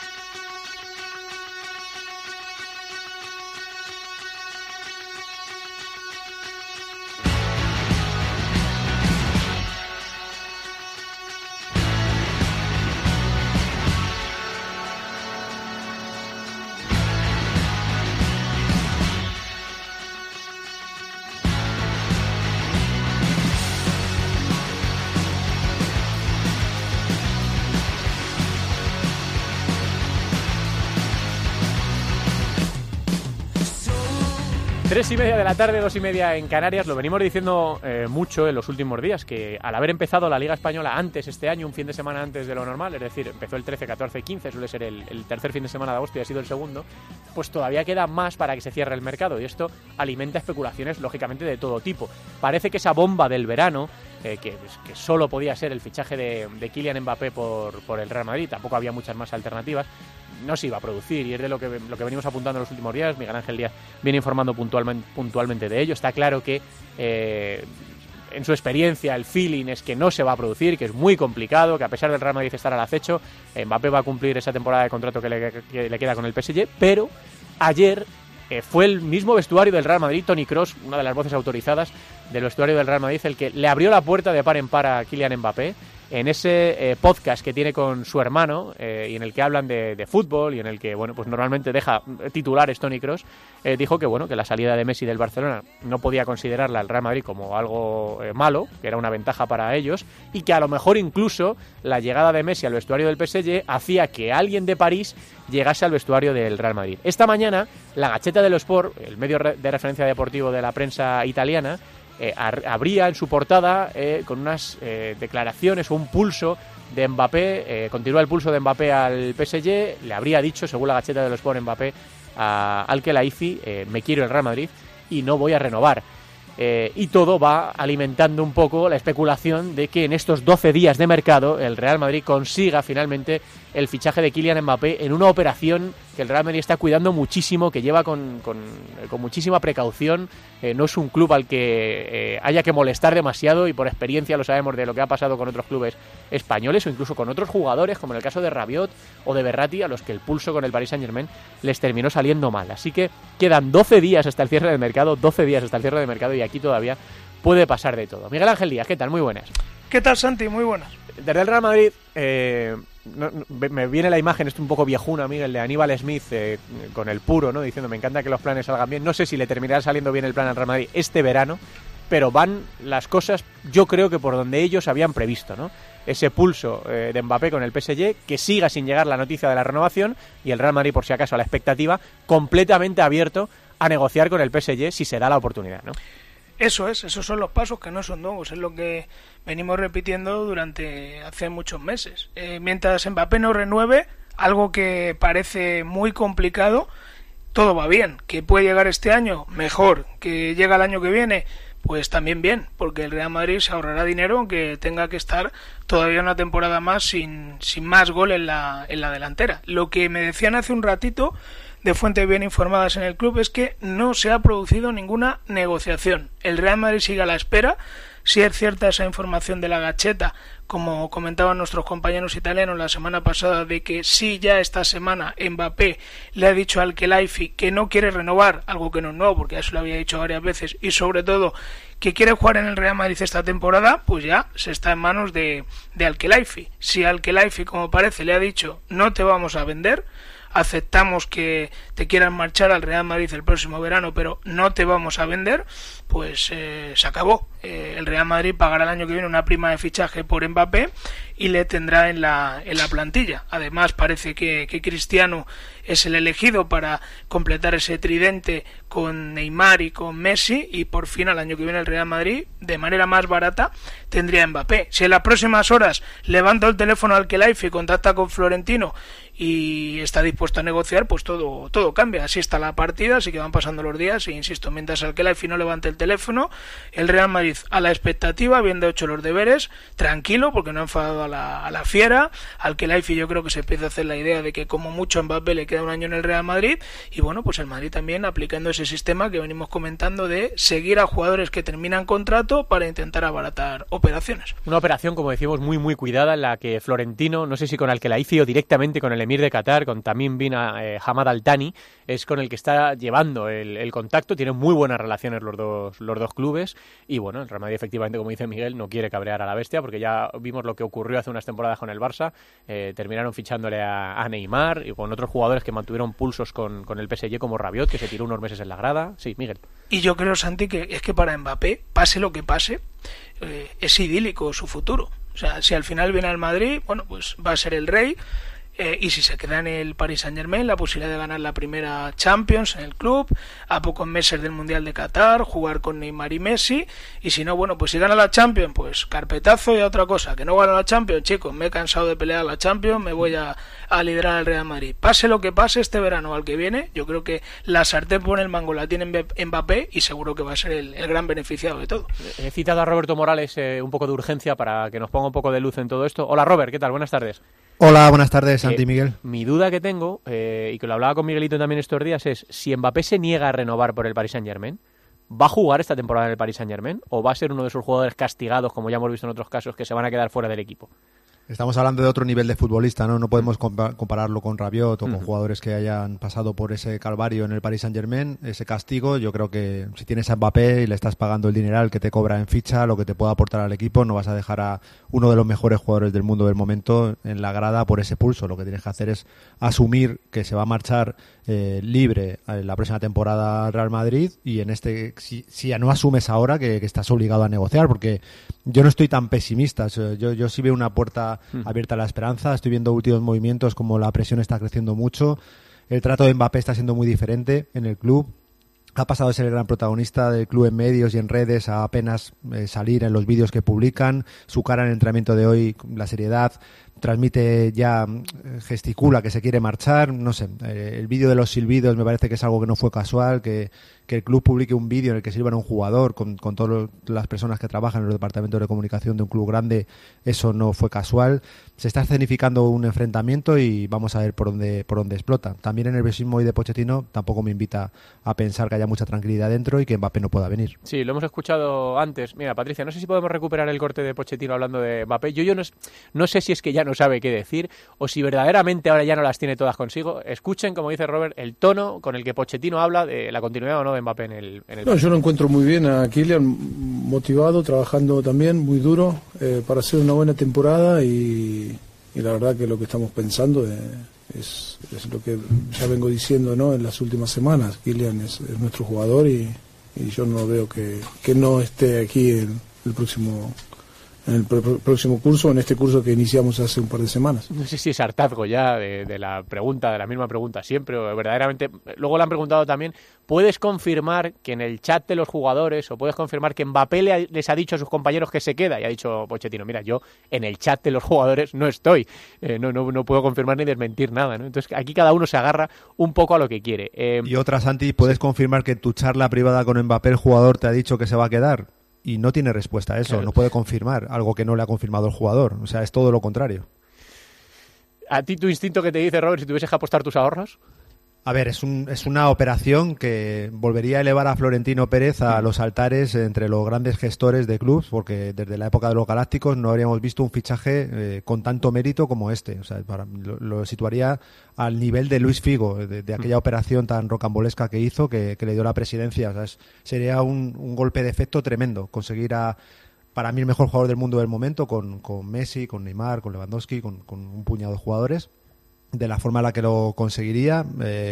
Tres y media de la tarde, 2:30 en Canarias. Lo venimos diciendo mucho en los últimos días, que al haber empezado la Liga Española antes este año, un fin de semana antes de lo normal, es decir, empezó el 13, 14 y 15, suele ser el tercer fin de semana de agosto y ha sido el segundo, pues todavía queda más para que se cierre el mercado y esto alimenta especulaciones, lógicamente, de todo tipo. Parece que esa bomba del verano, que solo podía ser el fichaje de Kylian Mbappé por el Real Madrid, tampoco había muchas más alternativas, no se iba a producir y es de lo que venimos apuntando en los últimos días. Miguel Ángel Díaz viene informando puntualmente de ello. Está claro que en su experiencia el feeling es que no se va a producir, que es muy complicado, que a pesar del Real Madrid estar al acecho, Mbappé va a cumplir esa temporada de contrato que le queda con el PSG, pero ayer fue el mismo vestuario del Real Madrid, Toni Kroos, una de las voces autorizadas del vestuario del Real Madrid, el que le abrió la puerta de par en par a Kylian Mbappé en ese podcast que tiene con su hermano y en el que hablan de fútbol y en el que, bueno, pues normalmente deja titulares Toni Kroos, dijo que, bueno, que la salida de Messi del Barcelona no podía considerarla el Real Madrid como algo malo, que era una ventaja para ellos y que a lo mejor incluso la llegada de Messi al vestuario del PSG hacía que alguien de París llegase al vestuario del Real Madrid. Esta mañana, la Gazzetta dello Sport, el medio de referencia deportivo de la prensa italiana, abría en su portada con unas declaraciones o un pulso de Mbappé, continúa el pulso de Mbappé al PSG, le habría dicho, según la Gazzetta dello Sport, Mbappé al Khelaifi, me quiero el Real Madrid y no voy a renovar. Y todo va alimentando un poco la especulación de que en estos 12 días de mercado el Real Madrid consiga finalmente el fichaje de Kylian Mbappé en una operación que el Real Madrid está cuidando muchísimo, que lleva con muchísima precaución. No es un club al que haya que molestar demasiado y por experiencia lo sabemos de lo que ha pasado con otros clubes españoles o incluso con otros jugadores, como en el caso de Rabiot o de Verratti, a los que el pulso con el Paris Saint-Germain les terminó saliendo mal. Así que quedan 12 días hasta el cierre del mercado, y aquí todavía puede pasar de todo. Miguel Ángel Díaz, ¿qué tal? Muy buenas. ¿Qué tal, Santi? Muy buenas. Desde el Real Madrid me viene la imagen, esto un poco viejuna, Miguel, de Aníbal Smith con el puro, ¿no? Diciendo, me encanta que los planes salgan bien. No sé si le terminará saliendo bien el plan al Real Madrid este verano, pero van las cosas, yo creo que por donde ellos habían previsto, ¿no? Ese pulso de Mbappé con el PSG, que siga sin llegar la noticia de la renovación, y el Real Madrid, por si acaso, a la expectativa, completamente abierto a negociar con el PSG si se da la oportunidad, ¿no? Eso es, esos son los pasos que no son nuevos, es lo que venimos repitiendo hace muchos meses. Mientras Mbappé no renueve, algo que parece muy complicado, todo va bien. Que puede llegar este año, mejor. Que llega el año que viene, pues también bien, porque el Real Madrid se ahorrará dinero aunque tenga que estar todavía una temporada más sin más gol en la delantera. Lo que me decían hace un ratito, de fuentes bien informadas en el club, es que no se ha producido ninguna negociación. El Real Madrid sigue a la espera. Si es cierta esa información de la Gazzetta, como comentaban nuestros compañeros italianos la semana pasada, de que sí, ya esta semana Mbappé le ha dicho al Khelaifi que no quiere renovar, algo que no es nuevo porque ya se lo había dicho varias veces, y sobre todo que quiere jugar en el Real Madrid esta temporada, pues ya se está en manos de Al Khelaifi. Si Al Khelaifi, como parece, le ha dicho no te vamos a vender, aceptamos que te quieran marchar al Real Madrid el próximo verano, pero no te vamos a vender, pues se acabó. El Real Madrid pagará el año que viene una prima de fichaje por Mbappé y le tendrá en la plantilla. Además parece que Cristiano es el elegido para completar ese tridente con Neymar y con Messi, y por fin al año que viene el Real Madrid, de manera más barata, tendría a Mbappé. Si en las próximas horas levanta el teléfono al Khelaifi y contacta con Florentino y está dispuesto a negociar, pues todo cambia. Así está la partida, así que van pasando los días y, insisto, mientras el Khelaifi no levante el teléfono, el Real Madrid a la expectativa, habiendo hecho los deberes, tranquilo, porque no ha enfadado a la fiera. Al Khelaifi yo creo que se empieza a hacer la idea de que como mucho a Mbappé le queda un año en el Real Madrid, y bueno, pues el Madrid también aplicando ese sistema que venimos comentando de seguir a jugadores que terminan contrato para intentar abaratar operaciones. Una operación, como decimos, muy cuidada, en la que Florentino, no sé si con el Khelaifi o directamente con el emir de Qatar, con Tamim bin Hamad Al Thani, es con el que está llevando el contacto. Tienen muy buenas relaciones los dos clubes, y bueno, el Real Madrid, efectivamente, como dice Miguel, no quiere cabrear a la bestia, porque ya vimos lo que ocurrió hace unas temporadas con el Barça. Terminaron fichándole a Neymar y con otros jugadores que mantuvieron pulsos con el PSG, como Rabiot, que se tiró unos meses en la grada. Sí, Miguel. Y yo creo, Santi, que es que para Mbappé, pase lo que pase, es idílico su futuro. O sea, si al final viene al Madrid, bueno, pues va a ser el rey. Y si se queda en el Paris Saint-Germain, la posibilidad de ganar la primera Champions en el club, a pocos meses del Mundial de Qatar, jugar con Neymar y Messi, y si no, bueno, pues si gana la Champions, pues carpetazo y a otra cosa. Que no gana la Champions, chicos, me he cansado de pelear la Champions, me voy a liderar al Real Madrid. Pase lo que pase este verano o al que viene, yo creo que la sartén por el mango la tiene Mbappé y seguro que va a ser el gran beneficiado de todo. He citado a Roberto Morales un poco de urgencia para que nos ponga un poco de luz en todo esto. Hola, Robert, ¿qué tal? Buenas tardes. Hola, buenas tardes, Santi y Miguel. Mi duda que tengo, y que lo hablaba con Miguelito también estos días, es si Mbappé se niega a renovar por el Paris Saint-Germain, ¿va a jugar esta temporada en el Paris Saint-Germain o va a ser uno de esos jugadores castigados, como ya hemos visto en otros casos, que se van a quedar fuera del equipo? Estamos hablando de otro nivel de futbolista, ¿no? No podemos compararlo con Rabiot o con jugadores que hayan pasado por ese calvario en el Paris Saint-Germain, ese castigo. Yo creo que si tienes a Mbappé y le estás pagando el dineral que te cobra en ficha, lo que te puede aportar al equipo, no vas a dejar a uno de los mejores jugadores del mundo del momento en la grada por ese pulso. Lo que tienes que hacer es asumir que se va a marchar libre en la próxima temporada al Real Madrid, y si ya no asumes ahora que estás obligado a negociar, porque yo no estoy tan pesimista. Yo sí veo una puerta abierta a la esperanza. Estoy viendo últimos movimientos como la presión está creciendo mucho, el trato de Mbappé está siendo muy diferente en el club. Ha pasado de ser el gran protagonista del club en medios y en redes a apenas salir en los vídeos que publican. Su cara en el entrenamiento de hoy, la seriedad, transmite ya, gesticula que se quiere marchar. No sé, el vídeo de los silbidos me parece que es algo que no fue casual, que el club publique un vídeo en el que silban a un jugador con todas las personas que trabajan en los departamentos de comunicación de un club grande, eso no fue casual. Se está escenificando un enfrentamiento y vamos a ver por dónde explota. También el nerviosismo hoy de Pochettino tampoco me invita a pensar que haya mucha tranquilidad dentro y que Mbappé no pueda venir. Sí, lo hemos escuchado antes. Mira, Patricia, no sé si podemos recuperar el corte de Pochettino hablando de Mbappé. Yo no sé si es que ya no sabe qué decir o si verdaderamente ahora ya no las tiene todas consigo. Escuchen, como dice Robert, el tono con el que Pochettino habla de la continuidad o no de Mbappé en el No, yo lo encuentro muy bien a Kylian, motivado, trabajando también muy duro para hacer una buena temporada, y la verdad que lo que estamos pensando es lo que ya vengo diciendo, ¿no?, en las últimas semanas. Kylian es nuestro jugador y yo no veo que no esté aquí en el próximo curso, en este curso que iniciamos hace un par de semanas. No sé si es hartazgo ya de la misma pregunta siempre, o verdaderamente. Luego le han preguntado también, ¿puedes confirmar que en el chat de los jugadores, o puedes confirmar que Mbappé les ha dicho a sus compañeros que se queda? Y ha dicho Pochettino, mira, yo en el chat de los jugadores no estoy, no puedo confirmar ni desmentir nada, ¿no? Entonces aquí cada uno se agarra un poco a lo que quiere. Y otra, Santi, ¿puedes confirmar que en tu charla privada con Mbappé el jugador te ha dicho que se va a quedar? Y no tiene respuesta a eso, claro. No puede confirmar algo que no le ha confirmado el jugador. O sea, es todo lo contrario. ¿A ti tu instinto que te dice, Robert, si tuvieses que apostar tus ahorros? A ver, es una operación que volvería a elevar a Florentino Pérez a los altares entre los grandes gestores de clubs, porque desde la época de los Galácticos no habríamos visto un fichaje con tanto mérito como este. O sea, lo situaría al nivel de Luis Figo, de aquella operación tan rocambolesca que hizo, que le dio la presidencia. O sea, sería un golpe de efecto tremendo conseguir para mí el mejor jugador del mundo del momento, con Messi, con Neymar, con Lewandowski, con un puñado de jugadores. de la forma en la que lo conseguiría,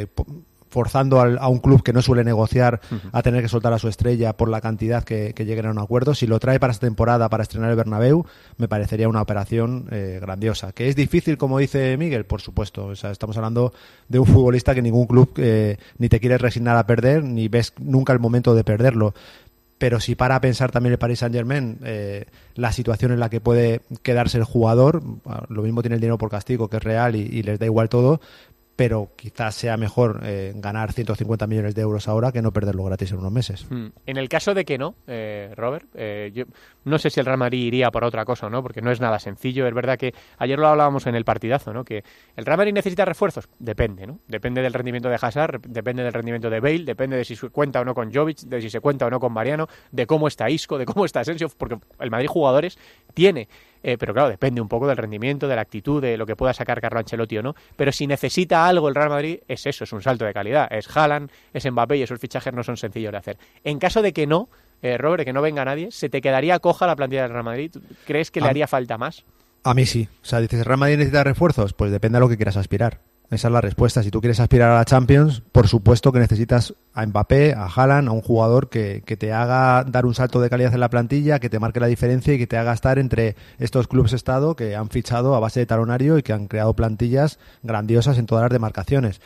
forzando a un club que no suele negociar a tener que soltar a su estrella por la cantidad que lleguen a un acuerdo. Si lo trae para esta temporada, para estrenar el Bernabéu, me parecería una operación grandiosa. ¿Que es difícil, como dice Miguel? Por supuesto. O sea, estamos hablando de un futbolista que ningún club ni te quiere resignar a perder, ni ves nunca el momento de perderlo. Pero si para pensar también el Paris Saint-Germain, la situación en la que puede quedarse el jugador, lo mismo tiene el dinero por castigo, que es real y les da igual todo, pero quizás sea mejor ganar 150 millones de euros ahora que no perderlo gratis en unos meses. En el caso de que no, Robert, yo no sé si el Real Madrid iría por otra cosa o no, porque no es nada sencillo. Es verdad que ayer lo hablábamos en el partidazo, ¿no? Que el Real Madrid necesita refuerzos. Depende, ¿no? Depende del rendimiento de Hazard, depende del rendimiento de Bale, depende de si se cuenta o no con Jovic, de si se cuenta o no con Mariano, de cómo está Isco, de cómo está Asensio, porque el Madrid jugadores tiene. Pero claro, depende un poco del rendimiento, de la actitud, de lo que pueda sacar Carlo Ancelotti o no. Pero si necesita algo el Real Madrid, es eso, es un salto de calidad. Es Haaland, es Mbappé y esos fichajes no son sencillos de hacer. En caso de que no, Robert, de que no venga nadie, ¿se te quedaría coja la plantilla del Real Madrid? ¿Crees que le haría falta más? A mí sí. O sea, dices, ¿el Real Madrid necesita refuerzos? Pues depende de lo que quieras aspirar. Esa es la respuesta. Si tú quieres aspirar a la Champions, por supuesto que necesitas a Mbappé, a Haaland, a un jugador que te haga dar un salto de calidad en la plantilla, que te marque la diferencia y que te haga estar entre estos clubes estado que han fichado a base de talonario y que han creado plantillas grandiosas en todas las demarcaciones.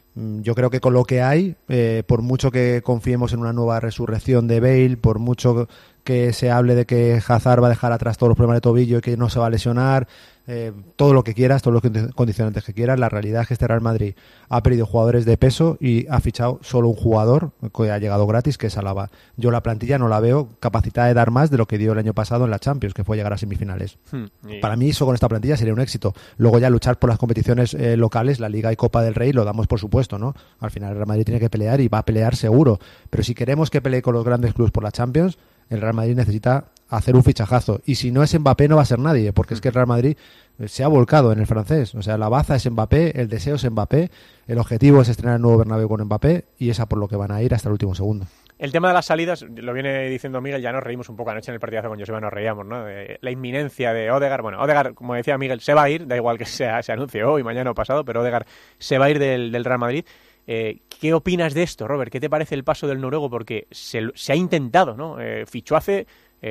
Yo creo que con lo que hay, por mucho que confiemos en una nueva resurrección de Bale, por mucho que se hable de que Hazard va a dejar atrás todos los problemas de tobillo y que no se va a lesionar, todo lo que quieras, todos los condicionantes que quieras, la realidad es que este Real Madrid ha perdido jugadores de peso y ha fichado solo un jugador que ha llegado gratis, que es Alaba. Yo la plantilla no la veo capacitada de dar más de lo que dio el año pasado en la Champions, que fue llegar a semifinales. Para mí eso con esta plantilla sería un éxito. Luego ya luchar por las competiciones locales, la Liga y Copa del Rey, lo damos por supuesto, ¿no? Al final el Real Madrid tiene que pelear y va a pelear seguro. Pero si queremos que pelee con los grandes clubes por la Champions, el Real Madrid necesita hacer un fichajazo. Y si no es Mbappé, no va a ser nadie, porque es que el Real Madrid se ha volcado en el francés. O sea, la baza es Mbappé, el deseo es Mbappé, el objetivo es estrenar el nuevo Bernabéu con Mbappé y es a por lo que van a ir hasta el último segundo. El tema de las salidas, lo viene diciendo Miguel, ya nos reímos un poco anoche en el partidazo con Joseba, nos reíamos, ¿no? De la inminencia de Odegaard. Bueno, Odegaard, como decía Miguel, se va a ir, da igual que se anuncie hoy, mañana o pasado, pero Odegaard se va a ir del Real Madrid. ¿Qué opinas de esto, Robert? ¿Qué te parece el paso del noruego? Porque se ha intentado, ¿no? Fichó hace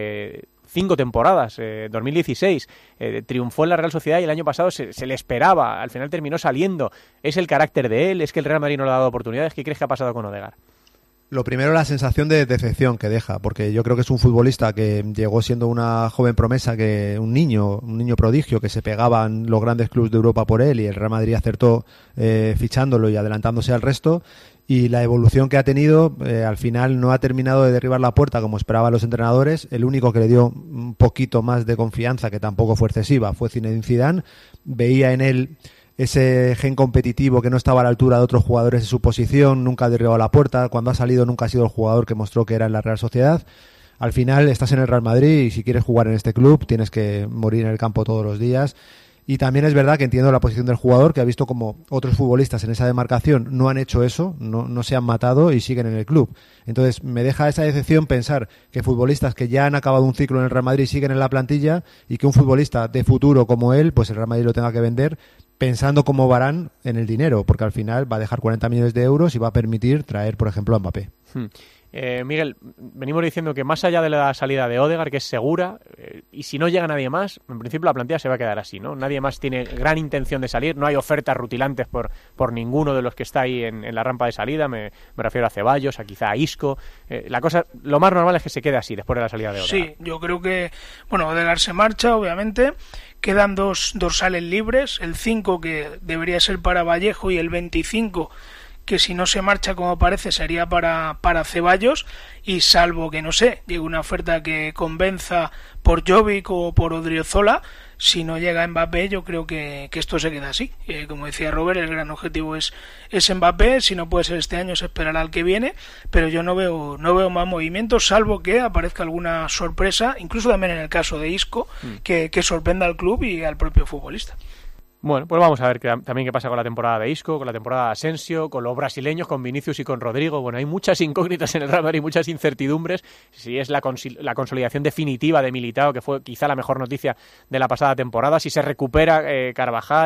5 temporadas, 2016, triunfó en la Real Sociedad y el año pasado se le esperaba, al final terminó saliendo. ¿Es el carácter de él? ¿Es que el Real Madrid no le ha dado oportunidades? ¿Qué crees que ha pasado con Odegaard? Lo primero, la sensación de decepción que deja, porque yo creo que es un futbolista que llegó siendo una joven promesa, que un niño prodigio, que se pegaban los grandes clubes de Europa por él y el Real Madrid acertó fichándolo y adelantándose al resto. Y la evolución que ha tenido, al final no ha terminado de derribar la puerta como esperaban los entrenadores. El único que le dio un poquito más de confianza, que tampoco fue excesiva, fue Zinedine Zidane. Veía en él ese gen competitivo que no estaba a la altura de otros jugadores de su posición, nunca ha derribado la puerta. Cuando ha salido nunca ha sido el jugador que mostró que era en la Real Sociedad. Al final estás en el Real Madrid y si quieres jugar en este club tienes que morir en el campo todos los días. Y también es verdad que entiendo la posición del jugador, que ha visto como otros futbolistas en esa demarcación no han hecho eso, no se han matado y siguen en el club. Entonces me deja esa decepción pensar que futbolistas que ya han acabado un ciclo en el Real Madrid siguen en la plantilla y que un futbolista de futuro como él, pues el Real Madrid lo tenga que vender pensando como Varane en el dinero, porque al final va a dejar 40 millones de euros y va a permitir traer, por ejemplo, a Mbappé. Miguel, venimos diciendo que más allá de la salida de Odegaard, que es segura, y si no llega nadie más, en principio la plantilla se va a quedar así, ¿no? Nadie más tiene gran intención de salir, no hay ofertas rutilantes por ninguno de los que está ahí en la rampa de salida, me refiero a Ceballos, a quizá a Isco. Lo más normal es que se quede así después de la salida de Odegaard. Sí, yo creo que, Odegaard se marcha, obviamente, quedan 2 dorsales libres, el 5 que debería ser para Vallejo y el 25 que si no se marcha como parece sería para Ceballos, y salvo que, no sé, llegue una oferta que convenza por Jovic o por Odriozola, si no llega Mbappé yo creo que esto se queda así. Como decía Robert, el gran objetivo es Mbappé, si no puede ser este año se esperará al que viene, pero yo no veo más movimientos, salvo que aparezca alguna sorpresa, incluso también en el caso de Isco, que sorprenda al club y al propio futbolista. Bueno, pues vamos a ver también qué pasa con la temporada de Isco, con la temporada de Asensio, con los brasileños, con Vinicius y con Rodrigo. Bueno, hay muchas incógnitas en el Real Madrid, muchas incertidumbres. Si es la consolidación definitiva de Militao, que fue quizá la mejor noticia de la pasada temporada, si se recupera Carvajal,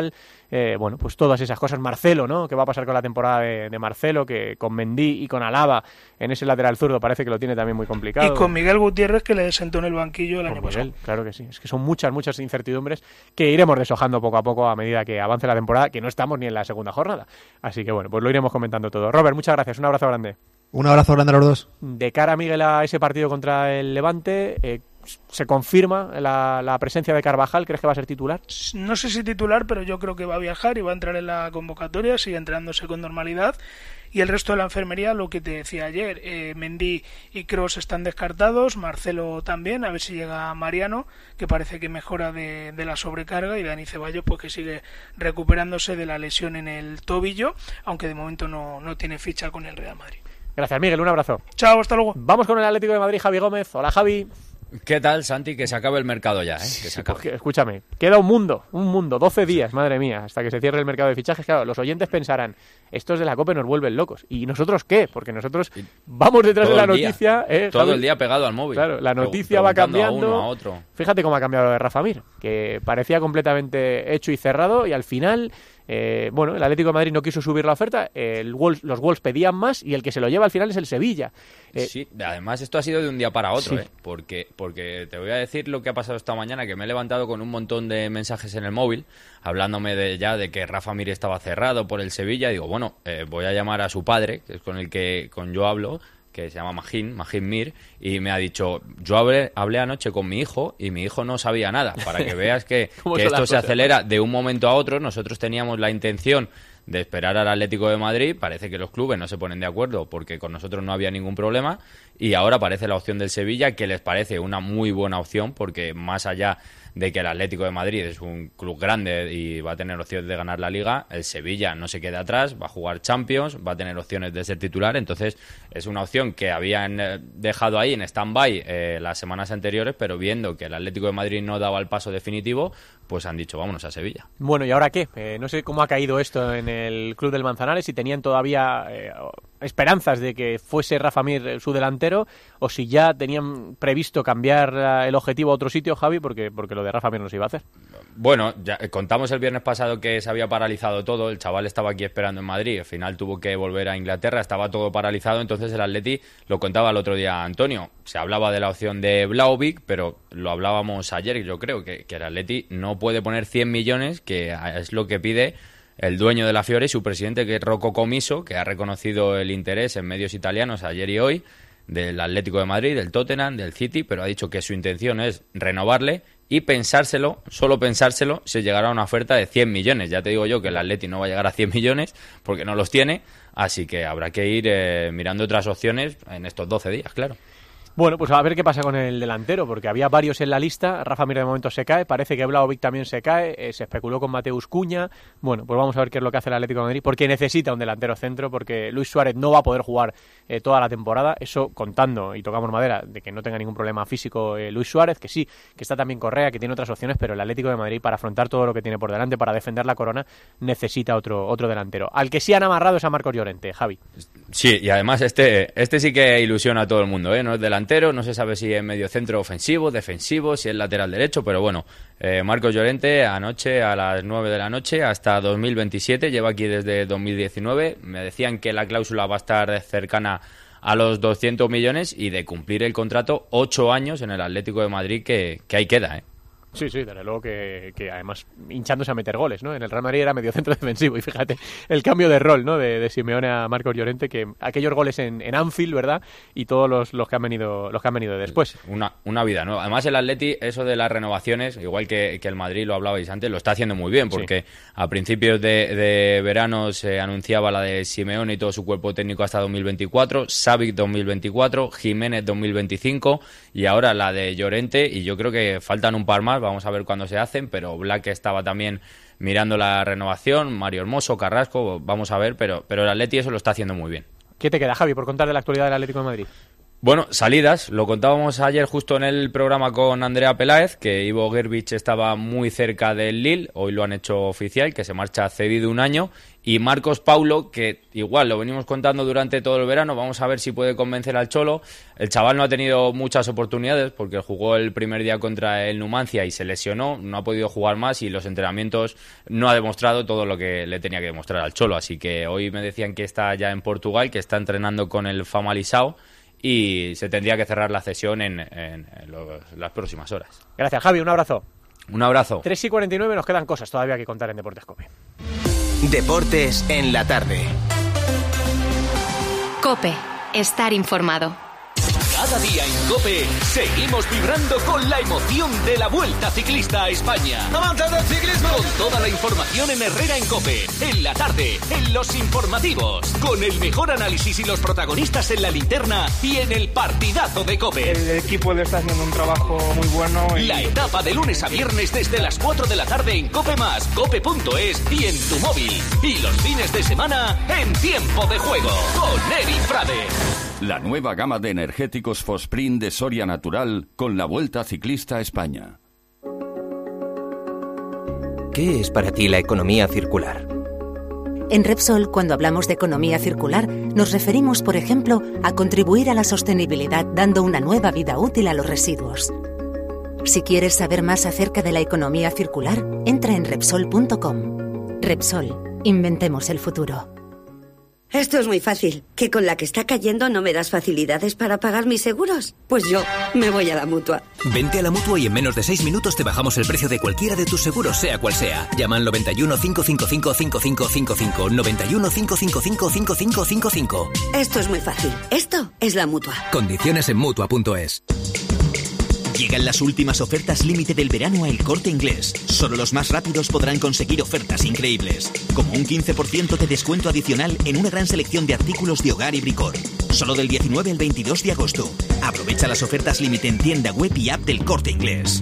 bueno, pues todas esas cosas. Marcelo, ¿no? ¿Qué va a pasar con la temporada de Marcelo? Que con Mendy y con Alaba en ese lateral zurdo parece que lo tiene también muy complicado. Y con Miguel Gutiérrez, que le sentó en el banquillo el año pasado. Claro que sí. Es que son muchas incertidumbres que iremos deshojando poco a poco a medida que avance la temporada, que no estamos ni en la segunda jornada. Así que bueno, pues lo iremos comentando todo. Robert, muchas gracias. Un abrazo grande. Un abrazo grande a los dos. De cara, Miguel, a ese partido contra el Levante, ¿se confirma la presencia de Carvajal? ¿Crees que va a ser titular? No sé si titular, pero yo creo que va a viajar y va a entrar en la convocatoria, sigue entrenándose con normalidad. Y el resto de la enfermería, lo que te decía ayer, Mendy y Kroos están descartados, Marcelo también, a ver si llega Mariano, que parece que mejora de la sobrecarga, y Dani Ceballos, pues que sigue recuperándose de la lesión en el tobillo, aunque de momento no tiene ficha con el Real Madrid. Gracias, Miguel, un abrazo. Chao, hasta luego. Vamos con el Atlético de Madrid, Javi Gómez. Hola, Javi. ¿Qué tal, Santi? Que se acabe el mercado ya, ¿eh? Que se acabe. Pues, escúchame, queda un mundo, 12 días, madre mía, hasta que se cierre el mercado de fichajes. Claro, los oyentes pensarán, estos de la COPE nos vuelven locos. ¿Y nosotros qué? Porque nosotros vamos detrás de la noticia. Todo Javi, el día pegado al móvil. Claro, la noticia va cambiando. A uno, a otro. Fíjate cómo ha cambiado lo de Rafa Mir, que parecía completamente hecho y cerrado, y al final... bueno, el Atlético de Madrid no quiso subir la oferta, los Wolves pedían más y el que se lo lleva al final es el Sevilla. Sí, además esto ha sido de un día para otro, sí. Porque te voy a decir lo que ha pasado esta mañana, que me he levantado con un montón de mensajes en el móvil, hablándome de que Rafa Mir estaba cerrado por el Sevilla. Digo, bueno, voy a llamar a su padre, que es con el que yo hablo, que se llama Magín Mir, y me ha dicho, yo hablé anoche con mi hijo y mi hijo no sabía nada, para que veas que esto se acelera de un momento a otro. Nosotros teníamos la intención de esperar al Atlético de Madrid, parece que los clubes no se ponen de acuerdo porque con nosotros no había ningún problema, y ahora aparece la opción del Sevilla, que les parece una muy buena opción, porque más allá de que el Atlético de Madrid es un club grande y va a tener opciones de ganar la Liga, el Sevilla no se queda atrás, va a jugar Champions, va a tener opciones de ser titular. Entonces es una opción que habían dejado ahí en stand-by las semanas anteriores, pero viendo que el Atlético de Madrid no daba el paso definitivo, pues han dicho vámonos a Sevilla. Bueno, ¿y ahora qué? No sé cómo ha caído esto en el club del Manzanares, si tenían todavía esperanzas de que fuese Rafa Mir su delantero, o si ya tenían previsto cambiar el objetivo a otro sitio, Javi, porque lo de Rafa Mir no se iba a hacer. Bueno, ya contamos el viernes pasado que se había paralizado todo, el chaval estaba aquí esperando en Madrid, al final tuvo que volver a Inglaterra, estaba todo paralizado. Entonces el Atleti, lo contaba el otro día Antonio, se hablaba de la opción de Vlahovic, pero lo hablábamos ayer, yo creo que el Atleti no puede poner 100 millones, que es lo que pide el dueño de la Fiore y su presidente, que es Rocco Comiso, que ha reconocido el interés en medios italianos ayer y hoy del Atlético de Madrid, del Tottenham, del City, pero ha dicho que su intención es renovarle y pensárselo, solo pensárselo, se llegará a una oferta de 100 millones. Ya te digo yo que el Atleti no va a llegar a 100 millones porque no los tiene, así que habrá que ir mirando otras opciones en estos 12 días, claro. Bueno, pues a ver qué pasa con el delantero, porque había varios en la lista. Rafa Mir de momento se cae, parece que Vlahovic también se cae, se especuló con Mateus Cunha. Bueno, pues vamos a ver qué es lo que hace el Atlético de Madrid, porque necesita un delantero centro, porque Luis Suárez no va a poder jugar toda la temporada. Eso contando, y tocamos madera, de que no tenga ningún problema físico Luis Suárez, que sí, que está también Correa, que tiene otras opciones, pero el Atlético de Madrid, para afrontar todo lo que tiene por delante, para defender la corona, necesita otro delantero. Al que sí han amarrado es a Marcos Llorente, Javi. Sí, y además este sí que ilusiona a todo el mundo, ¿eh? No es delantero, no se sabe si es medio centro ofensivo, defensivo, si es lateral derecho, pero bueno, Marcos Llorente anoche a las 9 de la noche hasta 2027, lleva aquí desde 2019, me decían que la cláusula va a estar cercana a los 200 millones y de cumplir el contrato 8 años en el Atlético de Madrid, que ahí queda, ¿eh? Sí, desde luego que además hinchándose a meter goles, ¿no? En el Real Madrid era medio centro defensivo y fíjate el cambio de rol, ¿no? De Simeone a Marcos Llorente, que aquellos goles en Anfield, ¿verdad? Y todos los que han venido después. Una vida nueva. Además el Atleti, eso de las renovaciones, igual que el Madrid, lo hablabais antes, lo está haciendo muy bien, porque sí. A principios de verano se anunciaba la de Simeone y todo su cuerpo técnico hasta 2024, Savic 2024, Jiménez 2025 y ahora la de Llorente, y yo creo que faltan un par más. Vamos a ver cuándo se hacen, pero Black estaba también mirando la renovación, Mario Hermoso, Carrasco, vamos a ver, pero el Atleti eso lo está haciendo muy bien. ¿Qué te queda, Javi, por contar de la actualidad del Atlético de Madrid? Bueno, salidas, lo contábamos ayer justo en el programa con Andrea Peláez, que Ivo Gerbic estaba muy cerca del Lille, hoy lo han hecho oficial, que se marcha cedido un año, Y Marcos Paulo, que igual lo venimos contando durante todo el verano, vamos a ver si puede convencer al Cholo. El chaval no ha tenido muchas oportunidades porque jugó el primer día contra el Numancia y se lesionó, no ha podido jugar más y los entrenamientos no ha demostrado todo lo que le tenía que demostrar al Cholo. Así que hoy me decían que está ya en Portugal, que está entrenando con el Famalicão y se tendría que cerrar la cesión en las próximas horas. Gracias, Javi, un abrazo. Un abrazo. 3:49, nos quedan cosas todavía que contar en Deportes COPE. Deportes en la tarde. COPE. Estar informado. Cada día en COPE seguimos vibrando con la emoción de la Vuelta Ciclista a España. ¡Amantes del ciclismo! Con toda la información en Herrera en COPE, en la tarde, en los informativos, con el mejor análisis y los protagonistas en la linterna y en el partidazo de COPE. El equipo le está haciendo un trabajo muy bueno. La etapa de lunes a viernes desde las 4 de la tarde en COPE+, cope.es y en tu móvil. Y los fines de semana en Tiempo de Juego, con Eric Frade. La nueva gama de energéticos Fosprint de Soria Natural con la Vuelta Ciclista a España. ¿Qué es para ti la economía circular? En Repsol, cuando hablamos de economía circular, nos referimos, por ejemplo, a contribuir a la sostenibilidad dando una nueva vida útil a los residuos. Si quieres saber más acerca de la economía circular, entra en Repsol.com. Repsol, inventemos el futuro. Esto es muy fácil. ¿Que con la que está cayendo no me das facilidades para pagar mis seguros? Pues yo me voy a la Mutua. Vente a la Mutua y en menos de 6 minutos te bajamos el precio de cualquiera de tus seguros, sea cual sea. Llama al 91 555 5555. 91 555 5555. Esto es muy fácil. Esto es la Mutua. Condiciones en Mutua.es. Llegan las últimas ofertas límite del verano a El Corte Inglés. Solo los más rápidos podrán conseguir ofertas increíbles, como un 15% de descuento adicional en una gran selección de artículos de hogar y bricor. Solo del 19 al 22 de agosto. Aprovecha las ofertas límite en tienda web y app del Corte Inglés.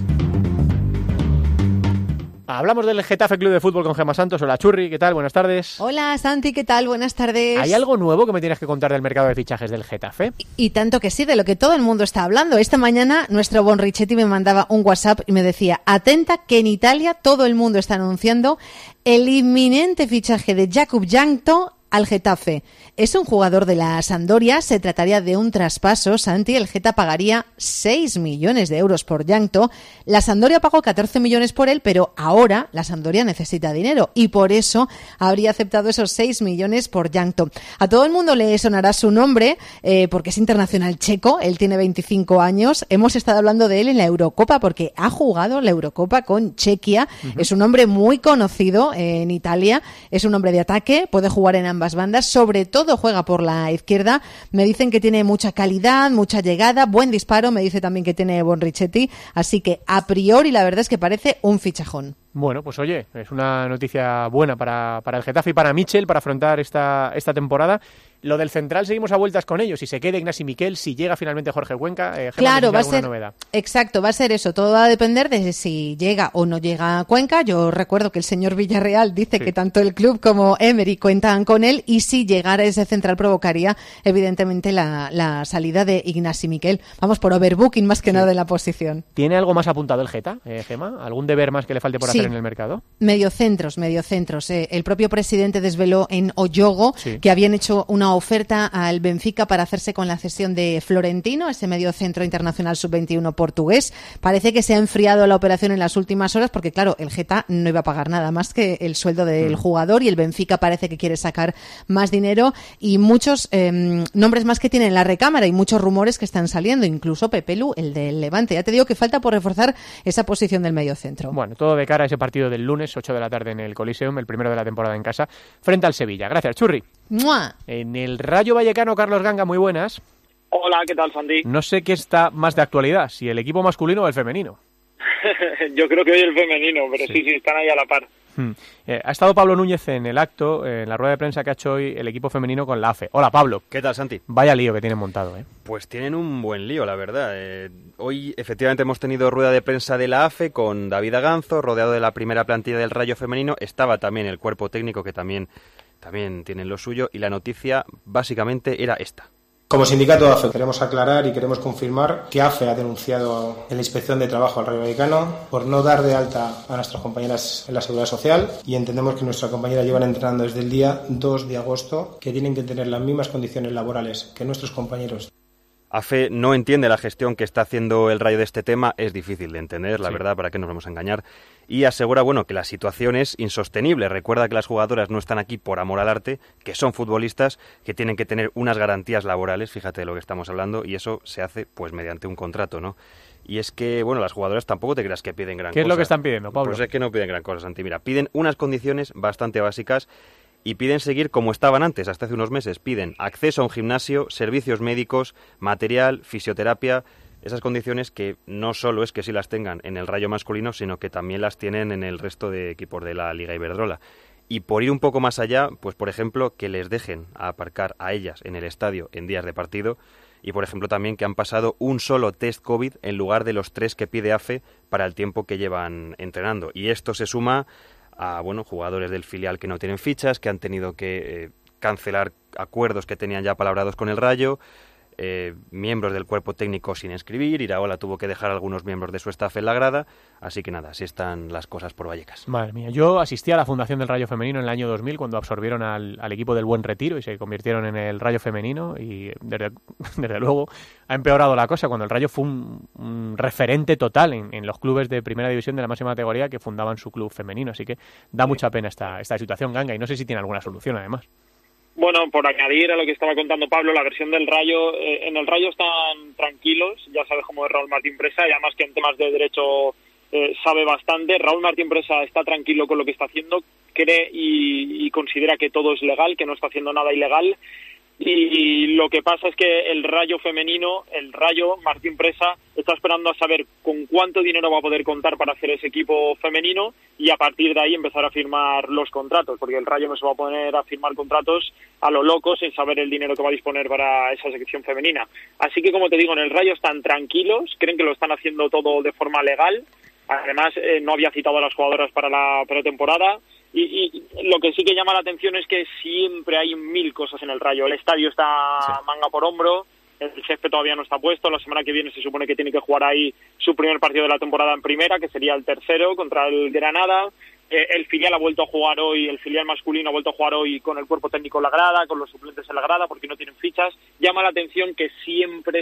Hablamos del Getafe Club de Fútbol con Gemma Santos. Hola, Churri, ¿qué tal? Buenas tardes. Hola, Santi, ¿qué tal? Buenas tardes. ¿Hay algo nuevo que me tienes que contar del mercado de fichajes del Getafe? Y tanto que sí, de lo que todo el mundo está hablando. Esta mañana nuestro Bon Richetti me mandaba un WhatsApp y me decía: atenta que en Italia todo el mundo está anunciando el inminente fichaje de Jakub Jankto al Getafe. Es un jugador de la Sampdoria, se trataría de un traspaso. Santi, el Geta pagaría 6 millones de euros por Jankto. La Sampdoria pagó 14 millones por él, pero ahora la Sampdoria necesita dinero y por eso habría aceptado esos 6 millones por Jankto. A todo el mundo le sonará su nombre porque es internacional checo, él tiene 25 años. Hemos estado hablando de él en la Eurocopa porque ha jugado la Eurocopa con Chequia. Es un hombre muy conocido en Italia, es un hombre de ataque, puede jugar en ambas bandas, sobre todo juega por la izquierda. Me dicen que tiene mucha calidad, mucha llegada, buen disparo, me dice también que tiene Bon Richetti, así que a priori la verdad es que parece un fichajón. Bueno, pues oye, es una noticia buena para el Getafe y para Michel para afrontar esta temporada. Lo del central seguimos a vueltas con ellos. Si se queda Ignasi Miquel, si llega finalmente Jorge Cuenca, claro, va a ser novedad. Exacto, va a ser eso. Todo va a depender de si llega o no llega Cuenca. Yo recuerdo que el señor Villarreal dice que tanto el club como Emery cuentan con él y si llegara ese central provocaría evidentemente la salida de Ignasi Miquel. Vamos, por overbooking más que nada de la posición. ¿Tiene algo más apuntado el Geta, Gemma? ¿Algún deber más que le falte por hacer en el mercado? Mediocentros. El propio presidente desveló en Oyogo que habían hecho una oferta al Benfica para hacerse con la cesión de Florentino, ese mediocentro internacional sub-21 portugués. Parece que se ha enfriado la operación en las últimas horas porque, claro, el Geta no iba a pagar nada más que el sueldo del jugador y el Benfica parece que quiere sacar más dinero y muchos nombres más que tiene en la recámara y muchos rumores que están saliendo, incluso Pepe Lu, el del Levante. Ya te digo que falta por reforzar esa posición del mediocentro. Bueno, todo de cara a ese partido del lunes, 8 de la tarde en el Coliseum, el primero de la temporada en casa, frente al Sevilla. Gracias, Churri. ¡Mua! En el Rayo Vallecano, Carlos Ganga, muy buenas. Hola, ¿qué tal, Santi? No sé qué está más de actualidad, si el equipo masculino o el femenino. Yo creo que hoy el femenino, pero sí, están ahí a la par. Ha estado Pablo Núñez en el acto, en la rueda de prensa que ha hecho hoy el equipo femenino con la AFE. Hola, Pablo. ¿Qué tal, Santi? Vaya lío que tienen montado, ¿eh? Pues tienen un buen lío, la verdad. Hoy, efectivamente, hemos tenido rueda de prensa de la AFE con David Aganzo, rodeado de la primera plantilla del Rayo femenino. Estaba también el cuerpo técnico, que también tienen lo suyo, y la noticia básicamente era esta. Como sindicato de AFE queremos aclarar y queremos confirmar que AFE ha denunciado en la Inspección de Trabajo al Rayo Vallecano por no dar de alta a nuestras compañeras en la Seguridad Social, y entendemos que nuestras compañeras llevan entrenando desde el día 2 de agosto, que tienen que tener las mismas condiciones laborales que nuestros compañeros. AFE no entiende la gestión que está haciendo el Rayo de este tema, es difícil de entender, la verdad, para qué nos vamos a engañar, y asegura, que la situación es insostenible. Recuerda que las jugadoras no están aquí por amor al arte, que son futbolistas, que tienen que tener unas garantías laborales, fíjate de lo que estamos hablando, y eso se hace pues mediante un contrato, ¿no? Y es que, las jugadoras tampoco te creas que piden gran cosa. ¿Qué es lo que están pidiendo, Pablo? Pues es que no piden gran cosa, Santi. Mira, piden unas condiciones bastante básicas y piden seguir como estaban antes, hasta hace unos meses. Piden acceso a un gimnasio, servicios médicos, material, fisioterapia, esas condiciones que no solo es que sí las tengan en el Rayo masculino, sino que también las tienen en el resto de equipos de la Liga Iberdrola. Y por ir un poco más allá, pues por ejemplo, que les dejen aparcar a ellas en el estadio en días de partido, y por ejemplo también que han pasado un solo test COVID en lugar de los 3 que pide AFE para el tiempo que llevan entrenando. Y esto se suma a jugadores del filial que no tienen fichas, que han tenido que cancelar acuerdos que tenían ya palabrados con el Rayo, miembros del cuerpo técnico sin inscribir. Iraola tuvo que dejar a algunos miembros de su staff en la grada, así que nada, así están las cosas por Vallecas. Madre mía, yo asistí a la fundación del Rayo Femenino en el año 2000 cuando absorbieron al equipo del Buen Retiro y se convirtieron en el Rayo Femenino, y desde luego ha empeorado la cosa cuando el Rayo fue un referente total en los clubes de primera división de la máxima categoría que fundaban su club femenino, así que da mucha pena esta situación, Ganga, y no sé si tiene alguna solución además. Bueno, por añadir a lo que estaba contando Pablo, la versión del Rayo, en el Rayo están tranquilos, ya sabes cómo es Raúl Martín Presa, y además que en temas de derecho sabe bastante. Raúl Martín Presa está tranquilo con lo que está haciendo, cree y considera que todo es legal, que no está haciendo nada ilegal, y lo que pasa es que el Rayo femenino, el Rayo Martín Presa, está esperando a saber con cuánto dinero va a poder contar para hacer ese equipo femenino y a partir de ahí empezar a firmar los contratos, porque el Rayo no se va a poner a firmar contratos a lo loco sin saber el dinero que va a disponer para esa sección femenina. Así que, como te digo, en el Rayo están tranquilos, creen que lo están haciendo todo de forma legal. Además, no había citado a las jugadoras para la pretemporada. Y lo que sí que llama la atención es que siempre hay 1000 cosas en el Rayo. El estadio está manga por hombro, el césped todavía no está puesto, la semana que viene se supone que tiene que jugar ahí su primer partido de la temporada en primera, que sería el tercero contra el Granada. El filial ha vuelto a jugar hoy, el filial masculino ha vuelto a jugar hoy con el cuerpo técnico en la grada, con los suplentes en la grada, porque no tienen fichas. Llama la atención que siempre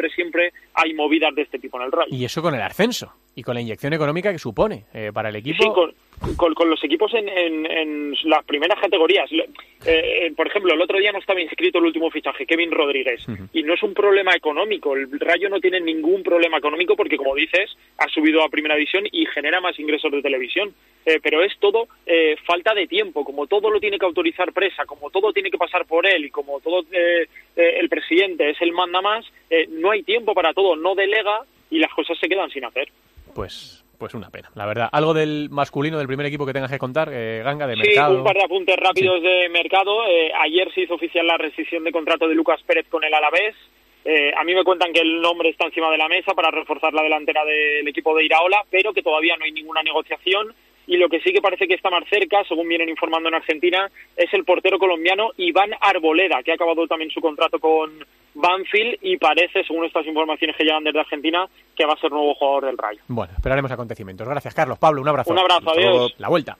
hay movidas de este tipo en el Rayo. Y eso con el ascenso y con la inyección económica que supone para el equipo. Sí, con los equipos en las primeras categorías. Por ejemplo, el otro día no estaba inscrito el último fichaje, Kevin Rodríguez, y no es un problema económico. El Rayo no tiene ningún problema económico porque, como dices, ha subido a primera división y genera más ingresos de televisión. Pero es todo falta de tiempo. Como todo lo tiene que autorizar Presa, como todo tiene que pasar por él y como todo el presidente es el manda más, no hay tiempo para todo, no delega y las cosas se quedan sin hacer. Pues una pena, la verdad. ¿Algo del masculino del primer equipo que tengas que contar, Ganga, de mercado? Sí, un par de apuntes rápidos de mercado. Ayer se hizo oficial la rescisión de contrato de Lucas Pérez con el Alavés. A mí me cuentan que el nombre está encima de la mesa para reforzar la delantera del equipo de Iraola, pero que todavía no hay ninguna negociación. Y lo que sí que parece que está más cerca, según vienen informando en Argentina, es el portero colombiano Iván Arboleda, que ha acabado también su contrato con Banfield y parece, según estas informaciones que llegan desde Argentina, que va a ser nuevo jugador del Rayo. Bueno, esperaremos acontecimientos. Gracias, Carlos. Pablo, un abrazo. Un abrazo, adiós. La vuelta.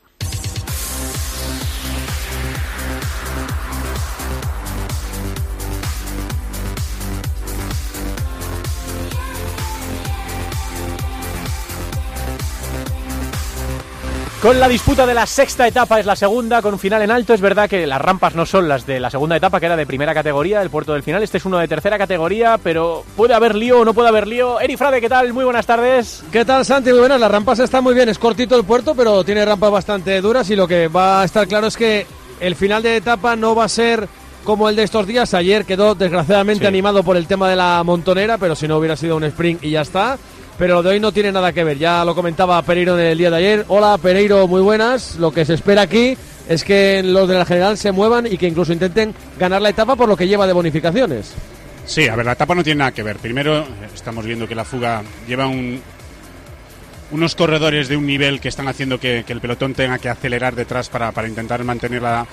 Con la disputa de la sexta etapa, es la segunda, con un final en alto. Es verdad que las rampas no son las de la segunda etapa, que era de primera categoría, el puerto del final. Este es uno de tercera categoría, pero puede haber lío o no puede haber lío. Eri Frade, ¿qué tal? Muy buenas tardes. ¿Qué tal, Santi? Muy buenas. Las rampas están muy bien. Es cortito el puerto, pero tiene rampas bastante duras y lo que va a estar claro es que el final de etapa no va a ser como el de estos días. Ayer quedó desgraciadamente animado por el tema de la montonera, pero si no hubiera sido un sprint y ya está. Pero lo de hoy no tiene nada que ver, ya lo comentaba Pereiro en el día de ayer. Hola Pereiro, muy buenas. Lo que se espera aquí es que los de la general se muevan y que incluso intenten ganar la etapa por lo que lleva de bonificaciones. Sí, a ver, la etapa no tiene nada que ver. Primero, estamos viendo que la fuga lleva unos corredores de un nivel que están haciendo que el pelotón tenga que acelerar detrás para intentar mantener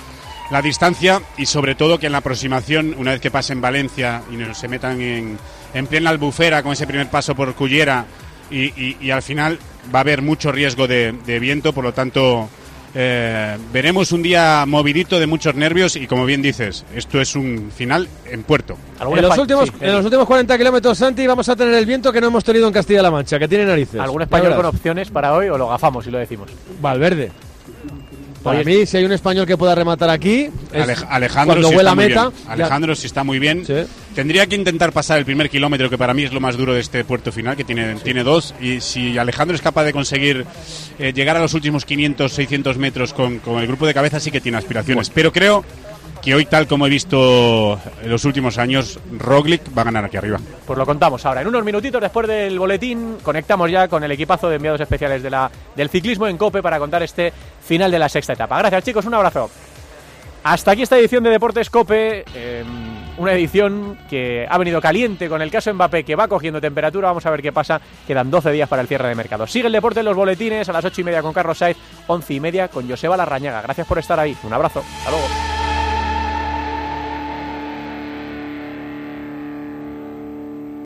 la distancia y sobre todo que en la aproximación, una vez que pasen Valencia y se metan en plena Albufera con ese primer paso por Cullera y al final va a haber mucho riesgo de viento, por lo tanto veremos un día movidito de muchos nervios y como bien dices, esto es un final en puerto. En los últimos 40 kilómetros, Santi, vamos a tener el viento que no hemos tenido en Castilla-La Mancha, que tiene narices. ¿Algún español con opciones para hoy o lo gafamos y lo decimos? Valverde. Para mí, si hay un español que pueda rematar aquí, Alejandro cuando sí vuela está muy meta. bien. Alejandro sí está muy bien. Sí. Tendría que intentar pasar el primer kilómetro, que para mí es lo más duro de este puerto final, que tiene 2. Y si Alejandro es capaz de conseguir llegar a los últimos 500, 600 metros con el grupo de cabeza, sí que tiene aspiraciones. Bueno. Pero creo que hoy, tal como he visto en los últimos años, Roglic va a ganar aquí arriba. Pues lo contamos ahora. En unos minutitos después del boletín conectamos ya con el equipazo de enviados especiales del ciclismo en COPE para contar este final de la sexta etapa. Gracias, chicos, un abrazo. Hasta aquí esta edición de Deportes COPE, una edición que ha venido caliente con el caso Mbappé, que va cogiendo temperatura. Vamos a ver qué pasa. Quedan 12 días para el cierre de mercado. Sigue el deporte en los boletines a las 8:30 con Carlos Sainz, 11:30 con Joseba Larrañaga. Gracias por estar ahí. Un abrazo. Hasta luego.